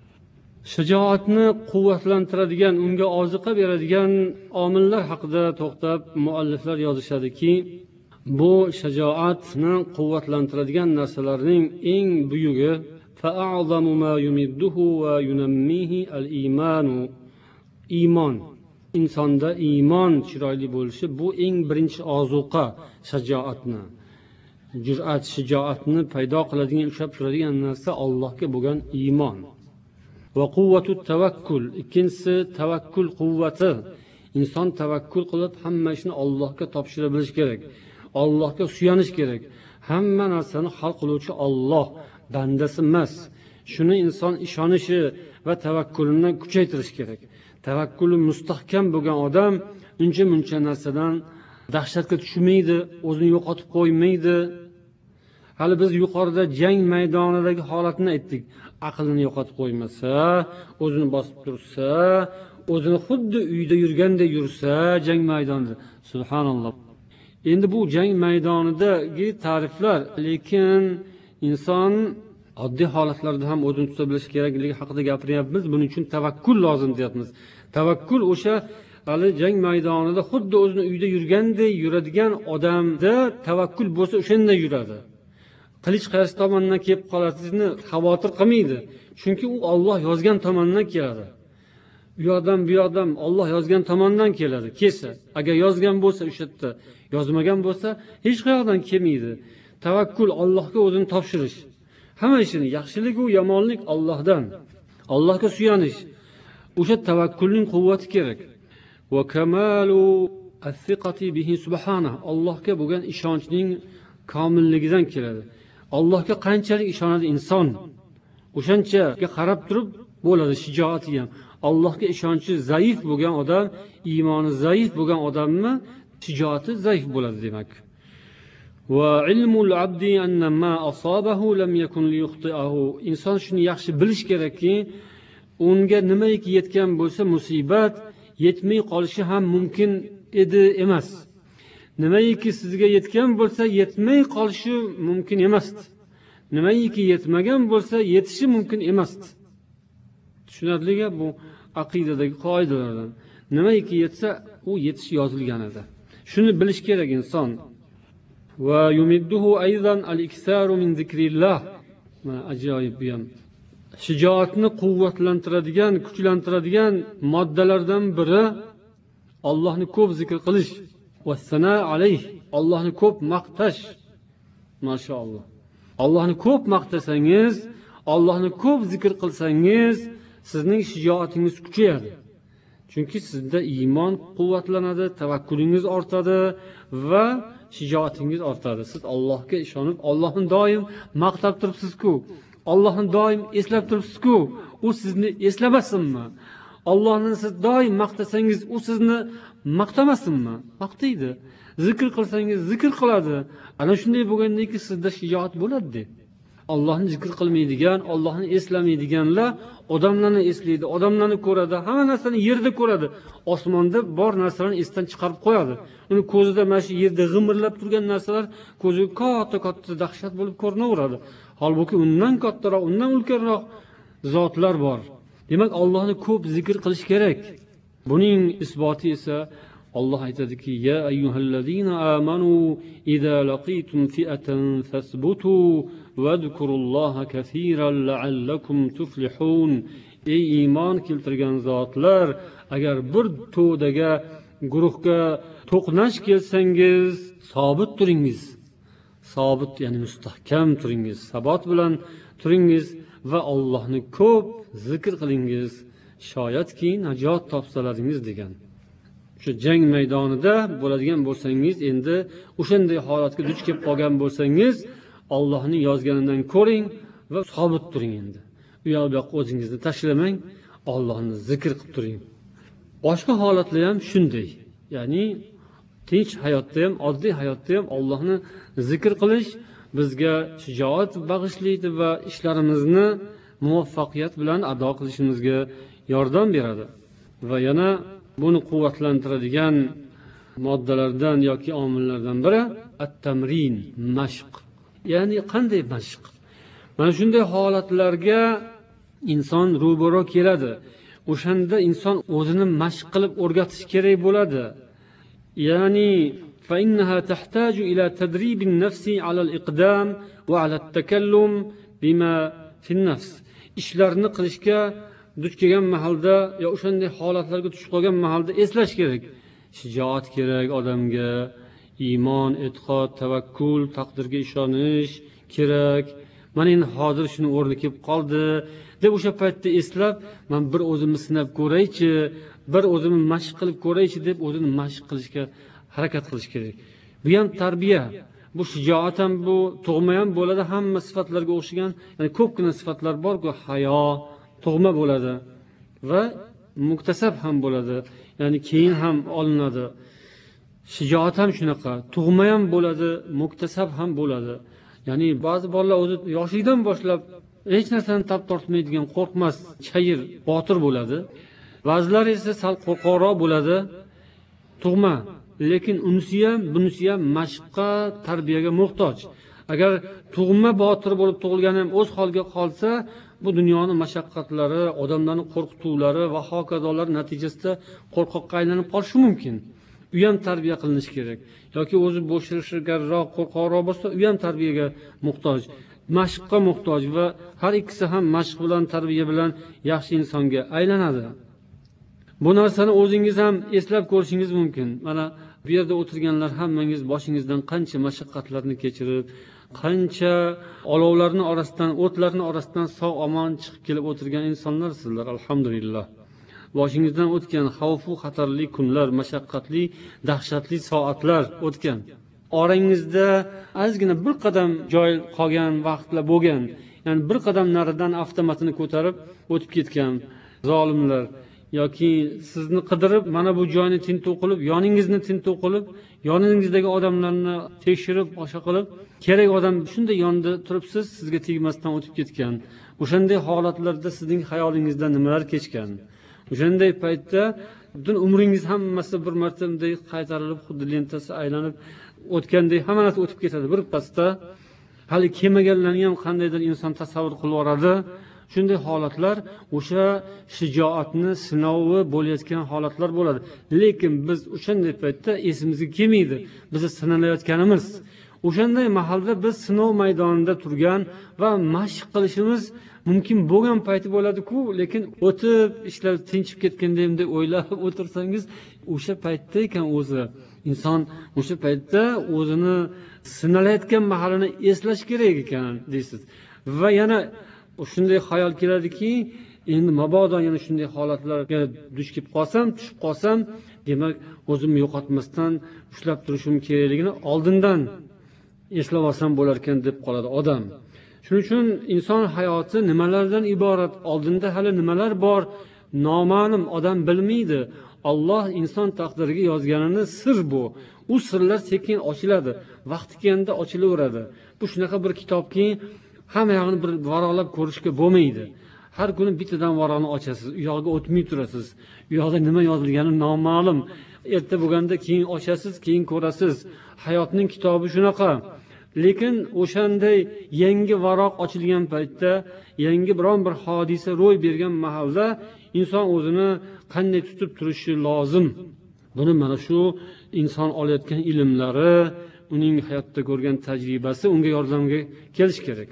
Shijoatni quvvatlantiradigan, unga oziqa beradigan omillar haqida to'xtab mualliflar yozishadiki, bu shijoatni quvvatlantiradigan narsalarning eng buyugi fa'a'zamu ma yumidduhu va yunammihi al-iymanu. Iymon. Insonda iymon chiroyli bo'lishi bu eng birinchi ozuqa shijoatni. Jur'at, shijoatni paydo qiladigan, ushlab turadigan narsa Allohga bo'lgan iymon. Va quvvatut tavakkul. Ikkinchisi tavakkul quvvati. Inson tavakkul qilib hamma ishni Allohga topshira bilish kerak. Allohga suyanish kerak. Hamma narsani hal qiluvchi Alloh, bandasi emas. Shuni inson ishonishi va tavakkulini kuchaytirish kerak. Tavakkuli mustahkam bo'lgan odam uncha muncha narsadan dahshatga tushmaydi, o'zini yo'qotib qo'ymaydi. Hali biz yuqorida jang maydonidagi holatni aytdik. Aqlini yo'qotib qo'ymasa, o'zini bosib tursa, o'zini xuddi uyda yurgandek yursa, jang maydonida. Subhanalloh. Endi bu jang maydonidagi ta'riflar, lekin inson oddiy holatlarda ham o'zini tuta bilish kerakligi haqida gapiryapmiz. Buning uchun tavakkul lozim deyapmiz. Tavakkul o'sha hali jang maydonida xuddi o'zini uyda yurgandek yuradigan odamda tavakkul bo'lsa, o'shanda yuradi. Qilich qaysi tomondan kelib qolasini xavotir qilmaydi. Chunki u Alloh yozgan tomondan keladi. U yoqdan bu yoqdan Alloh yozgan tomondan keladi. Kelsa, agar yozgan bo'lsa o'sha yerda, yozmagan bo'lsa hech qayoqdan kelmaydi. Tavakkul Allohga o'zini topshirish. Hamma ishini, yaxshilik u yomonlik Allohdan. Allohga suyanish. O'sha tavakkulning quvvati kerak. Va kamalu as-siqati bihi subhanahu. Allohga bo'lgan ishonchning komilligidan keladi. Allohga qanchalik ishonadi inson, o'shanchaga qarab turib bo'ladi shijoati ham. Allohga ishonchi zaif bo'lgan odam, iymoni zaif bo'lgan odamni shijoati zaif bo'ladi demak. Va ilmul abdi anna ma asabahu lam yakun liyukhti'ahu. Inson shuni yaxshi bilish kerakki, unga nimaiki yetgan bo'lsa musibat yetmay qolishi ham mumkin edi emas. Nimaiki sizga yetgan bo'lsa yetmay qolishi mumkin emasdi. Nimaiki yetmagan bo'lsa yetishi mumkin emasdi. Tushunarliga bu aqidadagi qoidalardan. Nimaiki yetsa u yetishi yozilgan edi. Shuni bilish kerak inson. Va yumidduhu aydan al-iksaru min zikrillah. Mana ajoyib bu ham. Shijoatni quvvatlantiradigan, kuchlantiradigan moddalardan biri Allohni ko'p zikr qilish. Va sana alayh. Allohni ko'p maqtash. Mashaalloh. Allohni ko'p maqtasangiz, Allohni ko'p zikr qilsangiz, sizning shijoatingiz kuchayadi. Chunki sizda iymon quvvatlanadi, tavakkulingiz ortadi va shijoatingiz ortadi. Siz Allohga ishonib, Allohni doim maqtab turibsiz-ku, Allohni doim eslab turibsiz-ku, u sizni eslamasinmi? Allohni siz doim maqtasangiz, u sizni maqtamasinmi? Maqtaydi. Zikr qilsangiz, zikr qiladi. Ana shunday bo'lgandan keyin sizda shijoat bo'ladi. Allohni zikr qilmaydigan, Allohni eslamaydiganlar odamlarni eslaydi, odamlarni ko'radi, hamma narsani yerda ko'radi. Osmonda bor narsalarni esdan chiqarib qo'yadi. Uni ko'zida mana shu yerda g'imirlab turgan narsalar ko'ziga katta-katta dahshat bo'lib ko'rinaveradi. Holbuki undan kattaroq, undan ulkanroq zotlar bor. Demak, Allohni ko'p zikr qilish kerak. Buning isboti esa Alloh aytadiki: "Ya ayyuhallazina amanu idza laqitum fi'atan fasbutu vadhkurulloha kaseeran la'allakum tuflihun." Ey iymon keltirgan zotlar, agar bir to'daga, guruhga to'qnash kelsangiz, sobit turingiz. Sobit ya'ni mustahkam turingiz, sabot bilan turingiz va Allohni ko'p zikr qilingiz. Shoyatki najot topsalaringiz degan. Shu jang maydonida bo'ladigan bo'lsangiz, endi o'shanday holatga duch kelib qolgan bo'lsangiz, Allohning yozganidan ko'ring va sobit turing endi. U yoq bu yoqqa o'zingizni tashlamang, Allohni zikr qilib turing. Boshqa holatlar ham shunday. Ya'ni tinch hayotda ham, oddiy hayotda ham Allohni zikr qilish bizga shijoat bag'ishlaydi va ishlarimizni muvaffaqiyat bilan ado qilishimizga yordam beradi. Va yana buni quvvatlantiradigan moddalardan yoki omillardan biri at-tamrin, mashq. Ya'ni qanday mashq? Mana shunday holatlarga inson ro'baro keladi. O'shanda inson o'zini mashq qilib o'rgatish kerak bo'ladi. Ya'ni fa innaha tahtaju ila tadribin nafsi ala al-iqdam va ala at-takallum bima fi an-nafs. Ishlarni qilishga duch kelgan mahalda yo o'shanday holatlarga tushib qolgan mahalda eslash kerak. Shijoat kerak odamga, iymon, e'tiqod, tavakkul, taqdirga ishonish kerak. Mana endi hozir shuni o'rni kelib qoldi deb o'sha paytda eslab, men bir o'zimni sinab ko'raychi, bir o'zimni mashq qilib ko'raychi deb o'zini mashq qilishga harakat qilish kerak. Bu ham tarbiya. Bu shijoat ham, bu tug'ma ham bo'ladi, hamma sifatlarga o'xshagan, ya'ni ko'pgina sifatlar bor-ku, hayo tug'ma bo'ladi va muktasab ham bo'ladi, ya'ni keyin ham olinadi. Shijoat ham shunaqa, tug'ma ham bo'ladi, muktasab ham bo'ladi. Ya'ni ba'zi bolalar o'zi yoshlikdan boshlab hech narsani tap tortmaydigan, qo'rqmas, chayir, botir bo'ladi. Ba'zilar esa sal qo'rqoqroq bo'ladi, tug'ma, lekin unisi ham, bunisi ham mashqqa, tarbiyaga muhtoj. Agar tug'ma botir bo'lib tug'ilgan ham o'z holiga qolsa, bu dunyoning mashaqqatlari, odamlarning qo'rqituvlari va hokazolar natijasida qo'rqoqqa aylanib qolishi mumkin. U ham tarbiya qilinishi kerak. Yoki o'zi bo'shirishgarroq, qo'rqoqroq bo'lsa, u ham tarbiyaga muhtoj, mashqqa muhtoj va har ikkisi ham mashq bilan, tarbiya bilan yaxshi insonga aylanadi. Bu narsani o'zingiz ham eslab ko'rishingiz mumkin. Mana bu yerda o'tirganlar hammangiz boshingizdan qancha mashaqqatlarni kechirib, qancha olovlarning orasidan, o'tlarning orasidan sog'-omon chiqib kelib o'tirgan insonlarsizlar, alhamdulillah. Boshingizdan o'tgan xavfu xatarli kunlar, mashaqqatli, dahshatli soatlar o'tgan. Orangizda ozgina bir qadam joy qolgan vaqtlar bo'lgan. Ya'ni bir qadam naridan avtomatini ko'tarib o'tib ketgan zolimlar yoki sizni qidirib mana bu joyni tintuv qilib, yoningizni tintuv qilib, yoningizdagi odamlarni tekshirib, boshqa qilib, kerak odam shunday yonda turibsiz, sizga tegmasdan o'tib ketgan. O'shanday holatlarda sizning xayolingizdan nimalar kechgan? O'shanday paytda butun umringiz hammasi bir marta bunday qaytarilib, xuddi lentasi aylanib o'tgandek hamma narsa o'tib ketadi bir pasda. Hali kelmaganlarni ham qandaydir inson tasavvur qilib yoradi. Shunday holatlar o'sha shijoatni sinovi bo'layotgan holatlar bo'ladi. Lekin biz o'shanday paytda esimizga kelmaydi bizni sinalayotganimiz. O'shanday mahalda biz sinov maydonida turgan va mashq qilishimiz mumkin bo'lgan payti bo'ladi-ku, lekin o'tib ishlar tinchib ketganda deb o'ylab o'tirsangiz, o'sha paytda ekan o'zi inson o'sha paytda o'zini sinalayotgan mahalini eslash kerak ekan deysiz. Va yana shunday xayol keladiki, endi mabodo yana shunday holatlarga duch kelib qolsam, tushib qolsam, demak o'zimni yo'qotmasdan ushlab turishim kerakligini oldindan eslab olsam bo'lar ekan deb qoladi odam. Shuning uchun inson hayoti nimalardan iborat? Oldinda hali nimalar bor? Noma'lum, odam bilmaydi. Alloh inson taqdiriga yozganini sir bu. U sirlar sekin ochiladi, vaqti kelganda ochilaveradi. Bu shunaqa bir kitobki, hamma yoqni bir varaqlab ko'rishga bo'lmaydi. Har kuni bittadan varaqni ochasiz, u yoqqa o'tmay turasiz. U yoqda nima yozilgani noma'lum. Erta bo'lganda keyin ochasiz, keyin ko'rasiz. Hayotning kitobi shunaqa. Lekin o'shanday yangi varoq ochilgan paytda, yangi biron bir hodisa ro'y bergan mahalda inson o'zini qanday tutib turishi lozim. Buni mana shu inson olayotgan ilmlari, uning hayotda ko'rgan tajribasi unga yordamga kelish kerak.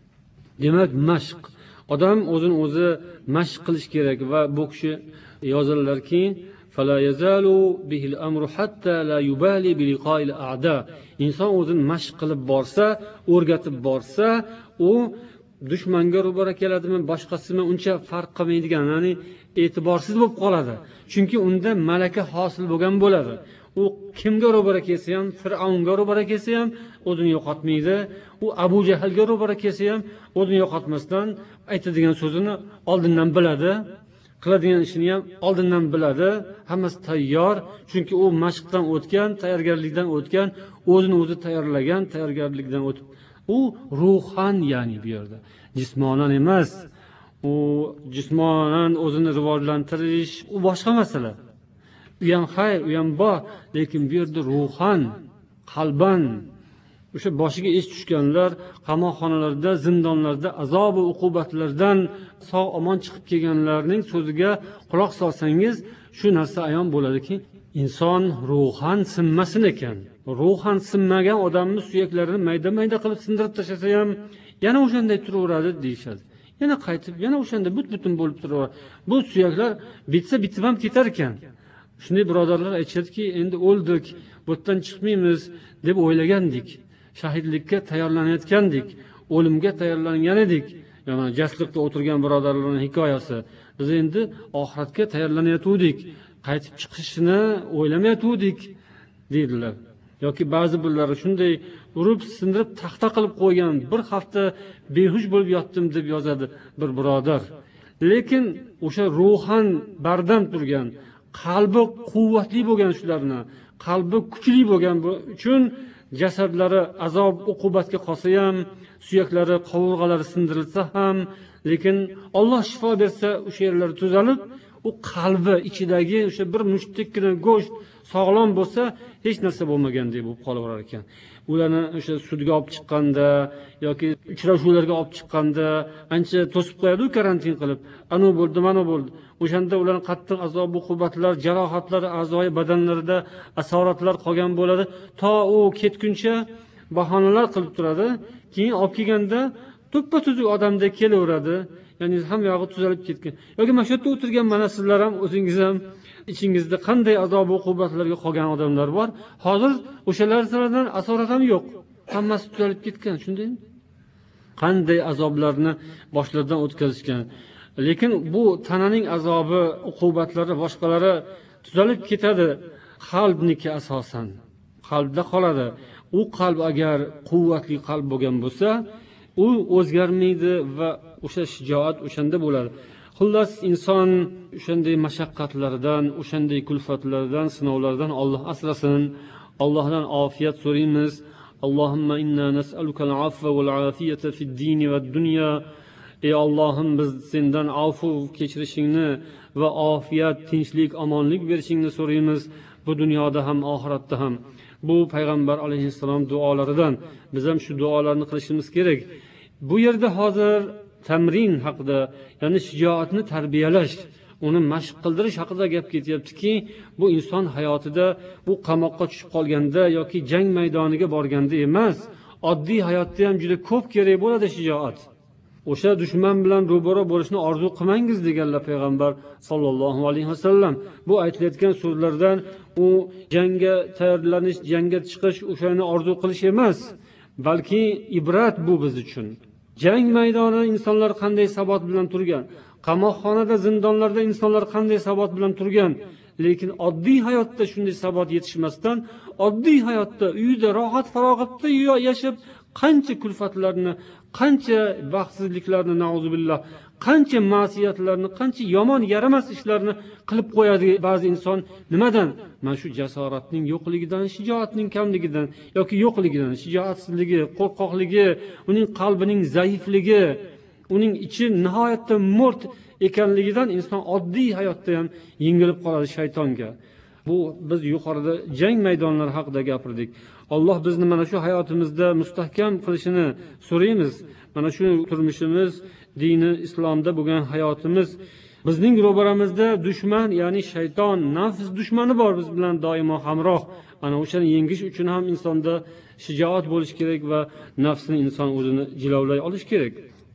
Demak, mashq. Odam o'zini o'zi mashq qilish kerak va bu kishi yozadilarki, فلا يزال به الأمر حتى لا يبالي بلقاء الأعداء. inson o'zini mashq qilib borsa, o'rgatib borsa, u dushmanga ro'bara keladimi, boshqasimi uncha farq qilmaydigan, ya'ni e'tiborsiz bo'lib qoladi. Chunki unda malaka hosil bo'lgan bo'ladi. U kimga ro'bara kelsa ham, Fir'avnga ro'bara kelsa ham o'zini yo'qotmaydi. U Abu Jahlga ro'bara kelsa ham o'zini yo'qotmasdan aytadigan so'zini oldindan biladi. Qiladigan ishini ham oldindan biladi, hammasi tayyor, chunki u mashqdan o'tgan, tayyorgarlikdan o'tgan, o'zini o'zi tayyorlagan, tayyorgarlikdan o'tib. U ruhan, ya'ni bu yerda jismonan emas. U jismonan o'zini rivojlantirish, u boshqa masala. U ham xayr, u ham bor, lekin bu yerda ruhan, qalban, o'sha boshiga ish tushganlar, qamoqxonalarda, zindonlarda, azob va uqubatlardan sog' omon chiqib kelganlarning so'ziga quloq solsangiz, shu narsa ayon bo'ladiki, inson ruhan sinmasin ekan. Ruhan sinmagan odamni suyaklarini mayda-mayda qilib sindirib tashlasa ham, yana o'shanday turaveradi deyshadi. Yana qaytib, yana o'shanda but-butun bo'lib turaveradi. Bu suyaklar bitsa bitib ham ketar ekan. Shunday birodarlar aytishadiki, endi o'ldik, bu yerdan chiqmaymiz deb o'ylagandik. Shahidlikka tayyorlanayotgandik, o'limga tayyorlangan edik. Ya'ni jasliqda o'tirgan birodarlarning hikoyasi. Biz endi oxiratga tayyorlanayotgandik, qaytib chiqishni o'ylamayotgandik deydilar. Yoki ba'zi birlar shunday urib, sindirib, taxta qilib qo'ygan, bir hafta behush bo'lib yotdim deb yozadi bir birodar. Lekin o'sha ruhan bardam turgan, qalbi quvvatli bo'lgan shularni, qalbi kuchli bo'lgan uchun jasadlari azob uqubatga qolsa ham, suyaklari, qovurg'alari sindirilsa ham, lekin Alloh shifo bersa, o'sha yerlar tuzalib, u qalbi ichidagi o'sha bir mushtdekkina go'sht sog'lom bo'lsa, hech narsa bo'lmagandek bo'lib qolaverar ekan. Ularni o'sha sudga olib chiqqanda yoki uchrashuvlarga olib chiqqanda ancha to'sib qo'yadi karantin qilib. Anu bo'ldi, mana bo'ldi. O'shanda ularning qattiq azob uqubatlar, jarohatlar, a'zoyi badanlarida asoratlar qolgan bo'ladi. To u ketguncha bahonalar qilib turadi. Keyin olib kelganda to'ppa-tuzuk odamdek kelaveradi. Ya'ni hamma yog'i tuzalib ketgan. Yoki mana shu yerda o'tirgan mana sizlar ham o'zingiz ham ichingizda qanday azob uqubatlarga qolgan odamlar bor. Hozir o'shalardan asorat ham yo'q. Hammasi tuzalib ketgan, shundaymi? Qanday azoblarni boshlaridan o'tkazishgan. Lekin bu tananing azobi, uqubatlari, boshqalari tuzalib ketadi. Qalbniki asosan. Qalbda qoladi. U qalb agar quvvatli qalb bo'lgan bo'lsa, u o'zgarmaydi va o'sha shijoat o'shanda bo'ladi. Xullas, inson o'shanday mashaqqatlardan, o'shanday kulfatlardan, sinovlardan Alloh asrasin. Allohdan ofiyat so'raymiz. Allohumma inna nas'alukal afva wal afiyata fid din va dunya. Ey Allohim, biz sendan afv kechirishingni va ofiyat, tinchlik, omonlik berishingni so'raymiz. Bu dunyoda ham, oxiratda ham. Bu payg'ambar alayhissalom duolaridan. Biz ham shu duolarni qilishimiz kerak. Bu yerda hozir tamrin haqida, ya'ni shijoatni tarbiyalash, uni mashq qildirish haqida gap ketyaptiki, bu inson hayotida bu qamoqqa tushib qolganda yoki jang maydoniga borganda emas, oddiy hayotda ham juda ko'p kerak bo'ladi shijoat. O'sha dushman bilan ro'baro bo'lishni orzu qilmangiz deganlar payg'ambar sollallohu alayhi vasallam. Bu aytilayotgan so'zlardan u jangga tayyorlanish, jangga chiqish, o'shani orzu qilish emas, balki ibrat bu biz uchun. Jang maydonida insonlar qanday sabot bilan turgan, qamoqxonada, zindonlarda insonlar qanday sabot bilan turgan, lekin oddiy hayotda shunday sabot yetishmasdan, oddiy hayotda uyida rohat farog'atda yashab qancha kulfatlarni, qancha baxtsizliklarni, nauzubillah, qancha ma'siyatlarni, qancha yomon yaramas ishlarni qilib qo'yadi ba'zi inson. Nimadan? Mana shu jasoratning yo'qligidan, shijoatning kamligidan yoki yo'qligidan, shijoatsizligi, qo'rqoqligi, uning qalbining zaifligi, uning ichi nihoyatda mo'rt ekanligidan inson oddiy hayotda ham yengilib qoladi shaytonga. Bu biz yuqorida jang maydonlari haqida gapirdik. Alloh bizni mana shu hayotimizda mustahkam qilishini so'raymiz. Mana shu turmushimiz, dini islomda bo'lgan hayotimiz, bizning ro'baramizda dushman, ya'ni shayton, nafs dushmani bor biz bilan doimo hamroh. Ana o'shani yengish uchun ham insonda shijoat bo'lishi kerak va nafsni inson o'zini jilovlay olish kerak.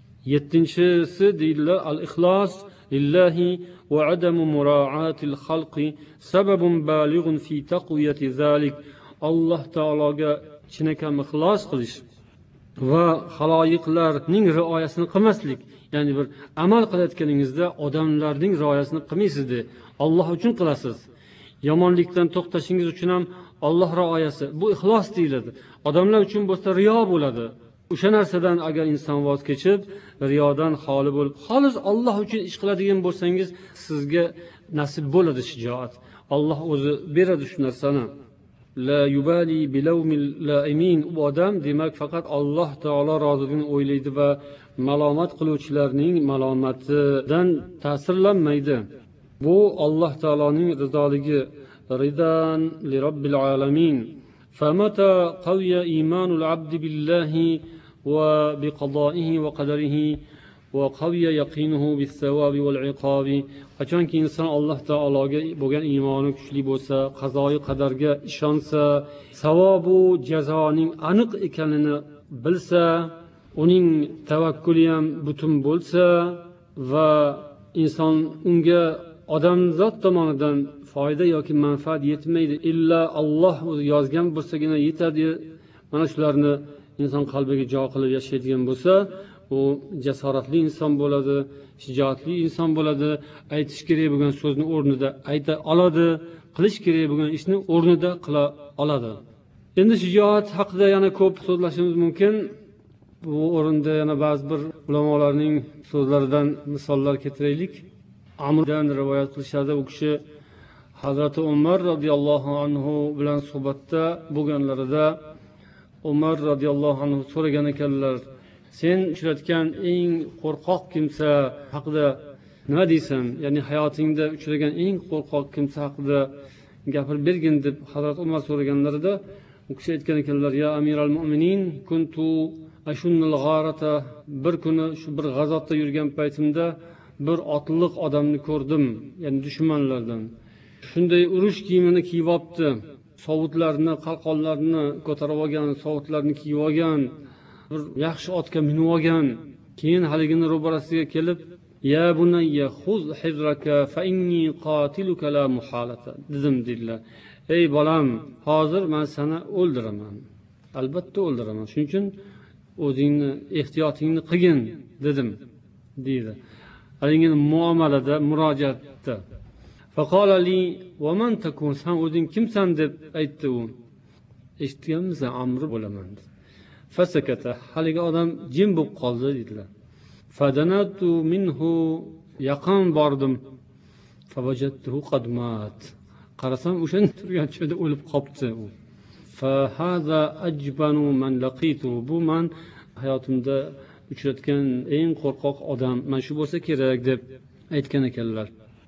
Yettinchisi deydilar, al-ixlos lillahi va adamu mura'atil xalqi sababun balighun fi taqwiyati zalik. Alloh taologa chinakam ixlos qilish va xaloyiqlarning rioyasini qilmaslik. Ya'ni bir amal qilayotganingizda odamlarning rioyasini qilmaysizda, Alloh uchun qilasiz. Yomonlikdan to'xtashingiz uchun ham Alloh rioyasi. Bu ixlos deyiladi. Odamlar uchun bo'lsa riyo bo'ladi. O'sha narsadan agar inson voz kechib, riyodan xoli bo'lib, xolis Alloh uchun ish qiladigan bo'lsangiz, sizga nasib bo'ladi shijoat. Alloh o'zi beradi shu narsani. La yubali bilawmil laimin. U odam demak faqat Alloh taolo roziligini o'ylaydi va malomat qiluvchilarning malomatidan ta'sirlanmaydi. Bu Alloh taoloning rizoligi, ridan li robbil alamin. Famata qawiya imanul abdi billahi va biqadaihi va qadarihi va qawiya yaqinuhu bis savabi val iqabi. Qachonki inson Alloh taologa bo'lgan iymoni kuchli bo'lsa, qazoyi qadarga ishonsa, savobu jazoning aniq ekanini bilsa, uning tavakkuli ham butun bo'lsa va inson unga odamzod tomonidan foyda yoki manfaat yetmaydi, illa Alloh o'zi yozgan bo'lsagina yetadi. Mana shularni inson qalbiga jo qilib yashaydigan bo'lsa, u jasoratli inson bo'ladi, shijoatli inson bo'ladi, aytish kerak bo'lgan so'zni o'rnida ayta oladi, qilish kerak bo'lgan ishni o'rnida qila oladi. Endi shijoat haqida yana ko'p so'zlashimiz mumkin. Bu o'rinda yana ba'zi bir ulamolarning so'zlaridan misollar keltiraylik. Amrdan rivoyat qilishadi, u kishi Hazrati Umar radhiyallohu anhu bilan suhbatda bo'lganlarida Umar radhiyallohu anhu so'ragan ekanlar: sen uchratgan eng qo'rqoq kimsa haqida nima deysan? Ya'ni hayotingda uchragan eng qo'rqoq kimsa haqida gapirib bergin deb Hazrat Umar so'raganlarida u kishi aytgan ekanlar: ya amiral mu'minin, kuntu ashunnul g'arata. Bir kuni shu bir g'azotda yurgan paytimda bir otliq odamni ko'rdim, ya'ni dushmanlardan. Shunday urush kiyimini kiyib olibdi, sovutlarni, qalqonlarni ko'tarib olgan, sovutlarni kiyib olgan, bir yaxshi otga minib olgan. Keyin haligini ro'barasiga kelib: ya bunayya khuz hizraka fa inni qatiluka la muhalata dedim dedilar. Ey bolam, hozir men seni o'ldiraman. Albatta o'ldiraman. Shuning uchun o'zingni ehtiyotingni qilgin dedim deydi. Haligi muomalada, murojaatda. Faqala li wa man takun, sen o'zing kimsan deb aytdi u. Eshitganmisan, Amr bo'laman. Fasakata, haligi odam jim bo'lib qoldi dedilar. Fadanatu minhu, yaqin bordim. Favajadtuhu qad mat. Qarasam o'sha turgan joyda o'lib qolibdi u. Fa hadha ajbanu man laqitu. Bu men hayotimda uchratgan eng qo'rqoq odam mana shu bo'lsa kerak deb aytgan ekanlar.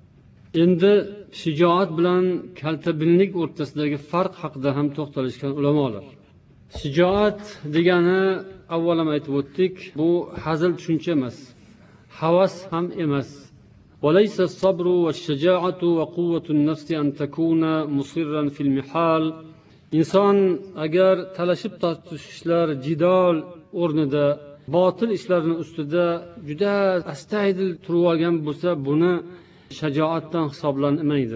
Endi shijoat bilan kaltabinlik o'rtasidagi farq haqida ham to'xtalishgan ulamolar. Shijoat degani avval ham aytib o'tdik, bu hazil tushuncha emas, havas ham emas. وليس الصبر والشجاعة وقوة النفس أن تكون مصرا في المحال. inson agar talashib tortishishlar, jidol o'rnida, botil ishlarning ustida juda astaydil turib olgan bo'lsa, buni shajoatdan hisoblanmaydi.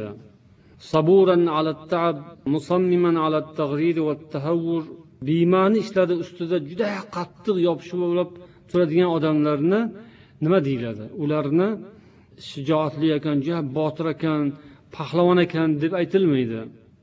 Saburan ala ta'ab, musammiman ala tag'rir va tahawwur. Beyma'ni ishlar ustida juda qattiq yopishib olib turadigan odamlarni nima deyiladi? Ularni shijoatli ekan, juda botir ekan, pahlavon ekan deb aytilmaydi.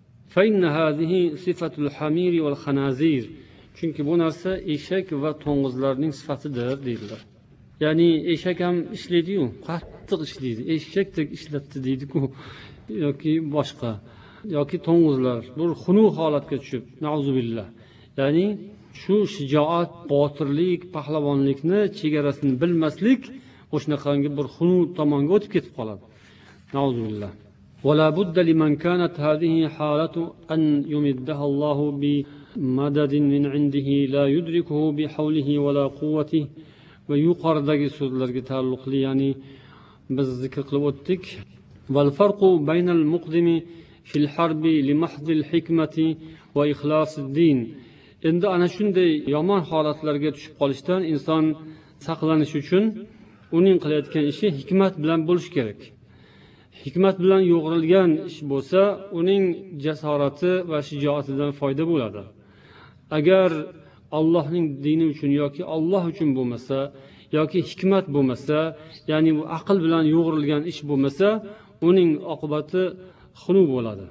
Chunki bu narsa eshak va to'ng'izlarning sifatidir deydilar. Ya'ni eshak ham ishlaydi-yu, qattiq ishlaydi. Eshakdek ishlatdi deydi-ku, yoki boshqa, yoki to'ng'izlar bir xunuk holatga tushib, nauzubillah. Ya'ni shu shijoat, botirlik, pahlavonlikni chegarasini bilmaslik o'shanaqangi bir xunuk tomonga o'tib ketib qoladi. Nauzubillah. ولا بد لمن كانت هذه حالة أن يمدها الله بمدد من عنده لا يدركه بحوله ولا قوته. Ve yuqoridagi so'zlarga taalluqli, ya'ni biz zikr qilib o'tdik. Val farqu baynal muqdimi fil harbi li mahdil hikmati va ixlosiddin. Endi ana shunday yomon holatlarga tushib qolishdan inson saqlanish uchun uning qilayotgan ishi hikmat bilan bo'lishi kerak. Hikmat bilan yo'g'rilgan ish bo'lsa, uning jasorati va shijoatidan foyda bo'ladi. Agar Allohning dini uchun yoki Alloh uchun bo'lmasa, yoki hikmat bo'lmasa, ya'ni bu aql bilan yo'g'rilgan ish bo'lmasa, uning oqibati xunuk bo'ladi.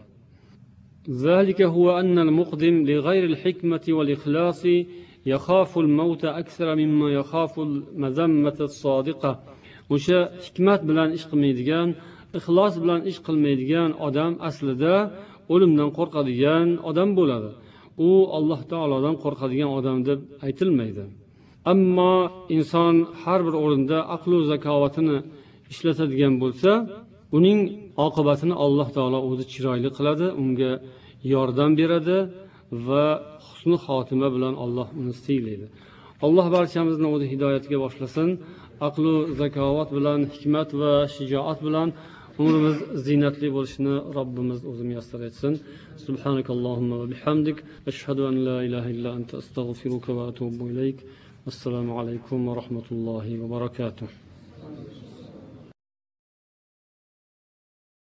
Zalika huwa anna al-muqdim li ghayri al-hikmati wal-ikhlasi yakhafu al-mawta akthar mimma yakhafu al-mazammata as-sadiqa. O'sha hikmat bilan ish qilmaydigan, ixlos bilan ish qilmaydigan odam aslida o'limdan qo'rqadigan odam bo'ladi. U Alloh taolodan qo'rqadigan odam deb aytilmaydi. Ammo inson har bir o'rinda aql va zakovatini ishlatadigan bo'lsa, uning oqibatini Alloh taolo o'zi chiroyli qiladi, unga yordam beradi va husnul xotima bilan Alloh uni siylaydi. Alloh barchamizni o'zi hidoyatga boshlasin. Aql va zakovat bilan, hikmat va shijoat bilan umrimiz zinatli bo'lishini Robbimiz o'zi muyassar etsin. Subhanakallohumma va bihamdik, ashhadu an la ilaha illa anta, astag'firuka va atubu ilayk. Assalomu alaykum va rahmatullohi va barakatuh.